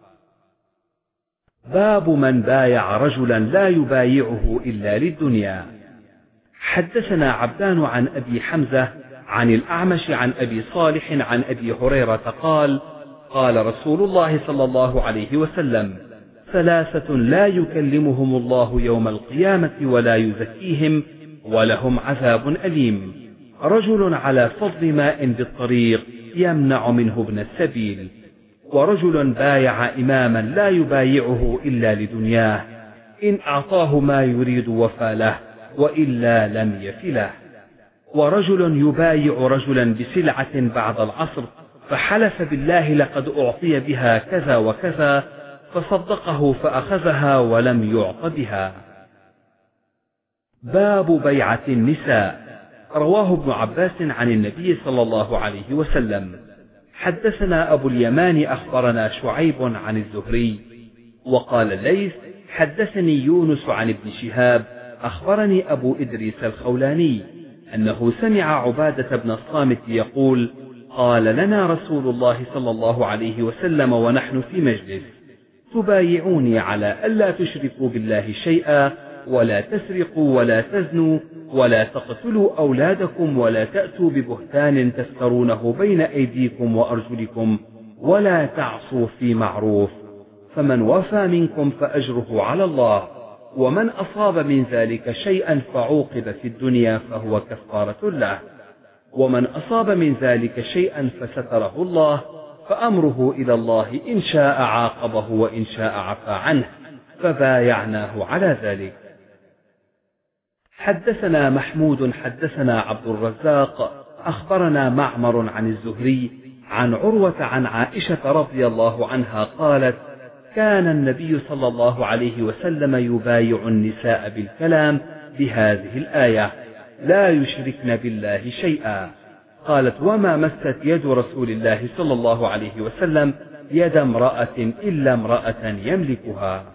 باب من بايع رجلا لا يبايعه إلا للدنيا. حدثنا عبدان عن أبي حمزة عن الأعمش عن أبي صالح عن أبي هريرة قال: قال رسول الله صلى الله عليه وسلم: ثلاثة لا يكلمهم الله يوم القيامة ولا يزكيهم ولهم عذاب أليم: رجل على فضل ماء بالطريق يمنع منه ابن السبيل، ورجل بايع إماما لا يبايعه إلا لدنياه، إن أعطاه ما يريد وفى له وإلا لم يف له، ورجل يبايع رجلا بسلعة بعد العصر فحلف بالله لقد أعطي بها كذا وكذا، فصدقه فأخذها ولم يعط بها. باب بيعة النساء. رواه ابن عباس عن النبي صلى الله عليه وسلم. حدثنا أبو اليمان أخبرنا شعيب عن الزهري وقال الليث: حدثني يونس عن ابن شهاب أخبرني أبو إدريس الخولاني أنه سمع عبادة بن الصامت يقول: قال لنا رسول الله صلى الله عليه وسلم ونحن في مجلس: تبايعوني على ألا تشركوا بالله شيئا، ولا تسرقوا ولا تزنوا، ولا تقتلوا أولادكم، ولا تأتوا ببهتان تفترونه بين أيديكم وأرجلكم، ولا تعصوا في معروف، فمن وفى منكم فأجره على الله، ومن أصاب من ذلك شيئا فعوقب في الدنيا فهو كفارة له، ومن أصاب من ذلك شيئا فستره الله فأمره إلى الله، إن شاء عاقبه وإن شاء عفى عنه، فبايعناه على ذلك. حدثنا محمود حدثنا عبد الرزاق أخبرنا معمر عن الزهري عن عروة عن عائشة رضي الله عنها قالت: كان النبي صلى الله عليه وسلم يبايع النساء بالكلام بهذه الآية: لا يشركن بالله شيئا. قالت: وما مست يد رسول الله صلى الله عليه وسلم يد امرأة إلا امرأة يملكها.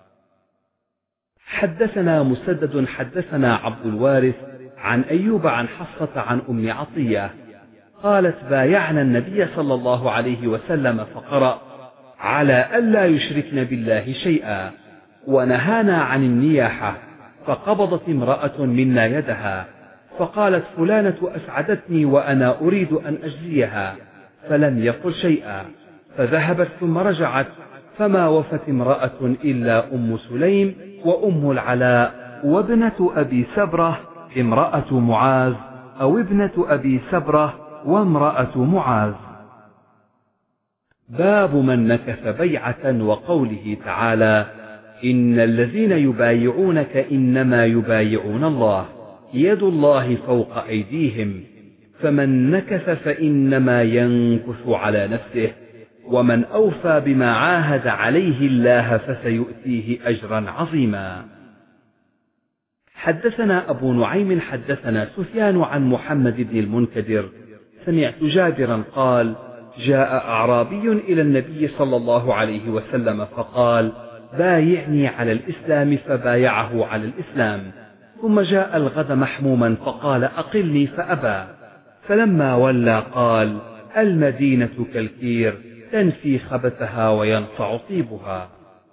حدثنا مسدد حدثنا عبد الوارث عن أيوب عن حفصة عن أم عطية قالت: بايعنا النبي صلى الله عليه وسلم فقرأ: على ألا يشركن بالله شيئا، ونهانا عن النياحة، فقبضت امرأة منا يدها فقالت: فلانة أسعدتني وأنا أريد أن أجزيها، فلم يقل شيئا، فذهبت ثم رجعت، فما وفت امرأة إلا أم سليم وأم العلاء وابنة أبي سبرة امرأة معاذ، أو ابنة أبي سبرة وامرأة معاذ. باب من نكث بيعة، وقوله تعالى: إن الذين يبايعونك إنما يبايعون الله، يد الله فوق أيديهم، فمن نكث فإنما ينكث على نفسه، ومن أوفى بما عاهد عليه الله فسيؤتيه أجرا عظيما. حدثنا أبو نعيم حدثنا سفيان عن محمد بن المنكدر سمعت جابرا قال: جاء أعرابي إلى النبي صلى الله عليه وسلم فقال: بايعني على الإسلام، فبايعه على الإسلام، ثم جاء الغد محموما فقال: أقلني، فأبى، فلما ولى قال: المدينة كالكير، تنفي خبثها وينصع طيبها.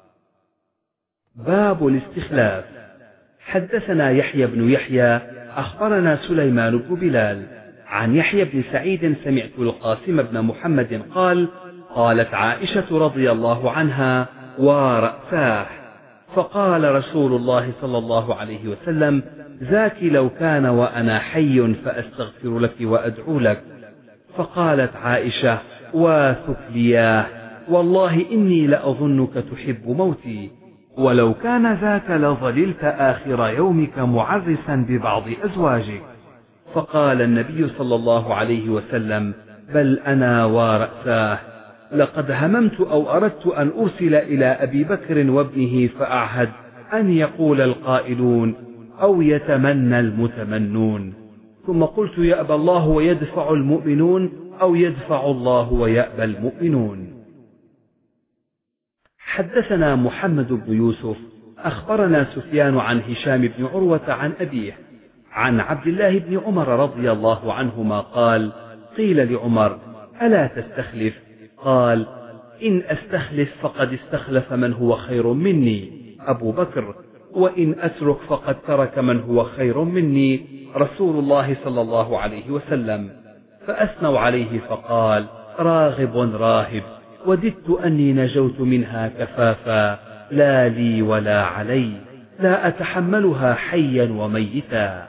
باب الاستخلاف. حدثنا يحيى بن يحيى أخبرنا سليمان بن بلال عن يحيى بن سعيد سمعت القاسم بن محمد قال: قالت عائشة رضي الله عنها: ورأساه، فقال رسول الله صلى الله عليه وسلم: ذاك لو كان وأنا حي فأستغفر لك وأدعو لك. فقالت عائشة: واثكلياه، والله إني لأظنك تحب موتي، ولو كان ذاك لظللت آخر يومك معرسا ببعض أزواجك. فقال النبي صلى الله عليه وسلم: بل أنا ورأساه، لقد هممت أو أردت أن أرسل إلى أبي بكر وابنه فأعهد أن يقول القائلون أو يتمنى المتمنون، ثم قلت: يأبى الله ويدفع المؤمنون، أو يدفع الله ويأبى المؤمنون. حدثنا محمد بن يوسف أخبرنا سفيان عن هشام بن عروة عن أبيه عن عبد الله بن عمر رضي الله عنهما قال: قيل لعمر: ألا تستخلف؟ قال: إن أستخلف فقد استخلف من هو خير مني، أبو بكر، وإن أترك فقد ترك من هو خير مني، رسول الله صلى الله عليه وسلم. فأثنوا عليه فقال: راغب راهب، وددت أني نجوت منها كفافا، لا لي ولا علي، لا أتحملها حيا وميتا.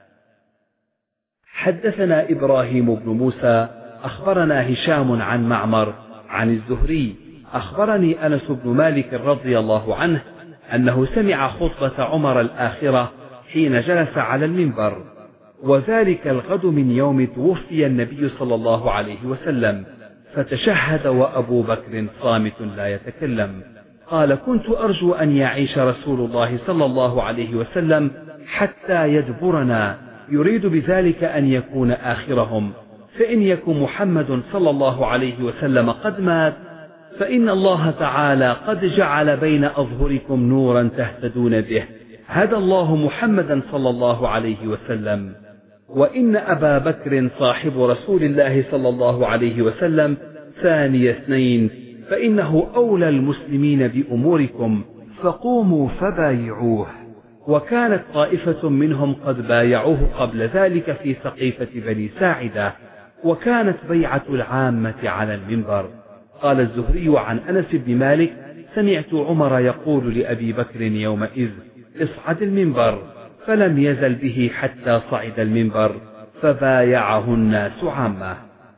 حدثنا إبراهيم بن موسى أخبرنا هشام عن معمر عن الزهري أخبرني أنس بن مالك رضي الله عنه أنه سمع خطبة عمر الآخرة حين جلس على المنبر، وذلك الغد من يوم توفي النبي صلى الله عليه وسلم، فتشهد وأبو بكر صامت لا يتكلم. قال: كنت أرجو أن يعيش رسول الله صلى الله عليه وسلم حتى يدبرنا، يريد بذلك أن يكون آخرهم، فإن يكن محمد صلى الله عليه وسلم قد مات فإن الله تعالى قد جعل بين أظهركم نورا تهتدون به، هدى الله محمدا صلى الله عليه وسلم، وإن أبا بكر صاحب رسول الله صلى الله عليه وسلم ثاني اثنين، فإنه أولى المسلمين بأموركم، فقوموا فبايعوه. وكانت طائفة منهم قد بايعوه قبل ذلك في سقيفة بني ساعدة، وكانت بيعة العامة على المنبر. قال الزهري عن أنس بن مالك: سمعت عمر يقول لأبي بكر يومئذ: اصعد المنبر، فلم يزل به حتى صعد المنبر، فبايعه الناس عامة.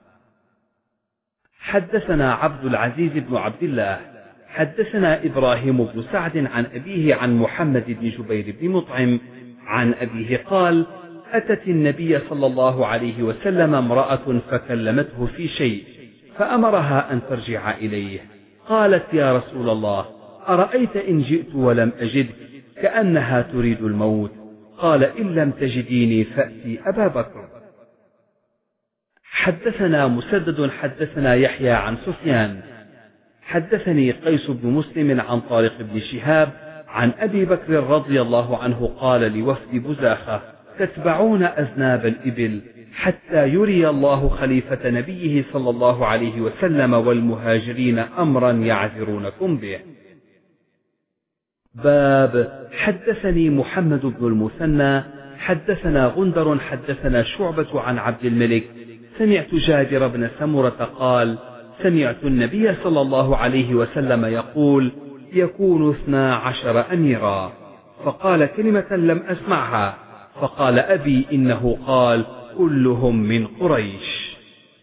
حدثنا عبد العزيز بن عبد الله حدثنا إبراهيم بن سعد عن أبيه عن محمد بن جبير بن مطعم عن أبيه قال: أتت النبي صلى الله عليه وسلم امرأة فكلمته في شيء، فأمرها أن ترجع إليه. قالت: يا رسول الله، أرأيت إن جئت ولم أجدك، كأنها تريد الموت. قال: إن لم تجديني فأتي أبا بكر. حدثنا مسدد حدثنا يحيى عن سفيان حدثني قيس بن مسلم عن طارق بن شهاب عن أبي بكر رضي الله عنه قال لوفد بزاخة: تتبعون أذناب الإبل حتى يري الله خليفة نبيه صلى الله عليه وسلم والمهاجرين أمرا يعذرونكم به. باب حدثني محمد بن المثنى حدثنا غندر حدثنا شعبة عن عبد الملك سمعت جابر بن سمرة قال: سمعت النبي صلى الله عليه وسلم يقول: يكون اثنا عشر أميرا. فقال كلمة لم أسمعها، فقال أبي: إنه قال: كلهم من قريش.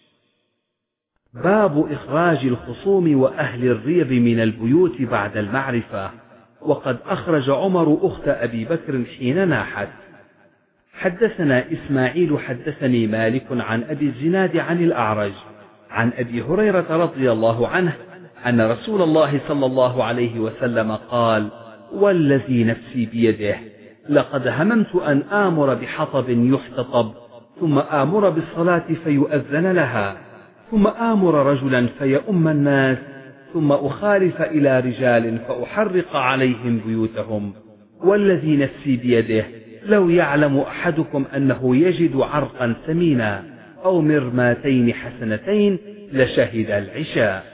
باب إخراج الخصوم وأهل الريب من البيوت بعد المعرفة. وقد أخرج عمر أخت أبي بكر حين ناحت. حدثنا إسماعيل حدثني مالك عن أبي الزناد عن الأعرج عن أبي هريرة رضي الله عنه أن رسول الله صلى الله عليه وسلم قال: والذي نفسي بيده، لقد هممت أن آمر بحطب يحتطب، ثم آمر بالصلاة فيؤذن لها، ثم آمر رجلا فيؤم الناس، ثم أخالف إلى رجال فأحرق عليهم بيوتهم. والذي نفسي بيده، لو يعلم أحدكم أنه يجد عرقا ثمينا أو مرماتين حسنتين لشهد العشاء.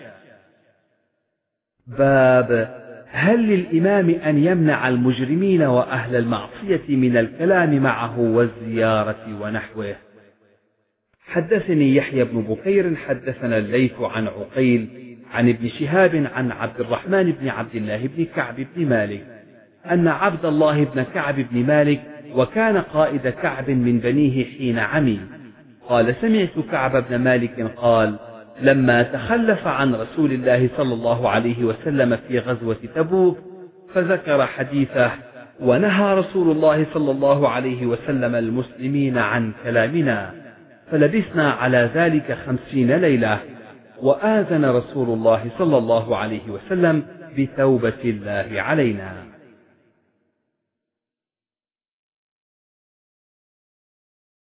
باب هل للإمام أن يمنع المجرمين وأهل المعصية من الكلام معه والزيارة ونحوه؟ حدثني يحيى بن بكير حدثنا الليث عن عقيل عن ابن شهاب عن عبد الرحمن بن عبد الله بن كعب بن مالك أن عبد الله بن كعب بن مالك وكان قائد كعب من بنيه حين عمي. قال سمعت كعب بن مالك قال لما تخلف عن رسول الله صلى الله عليه وسلم في غزوة تبوك فذكر حديثه ونهى رسول الله صلى الله عليه وسلم المسلمين عن كلامنا فلبثنا على ذلك خمسين ليلة وآذن رسول الله صلى الله عليه وسلم بتوبة الله علينا.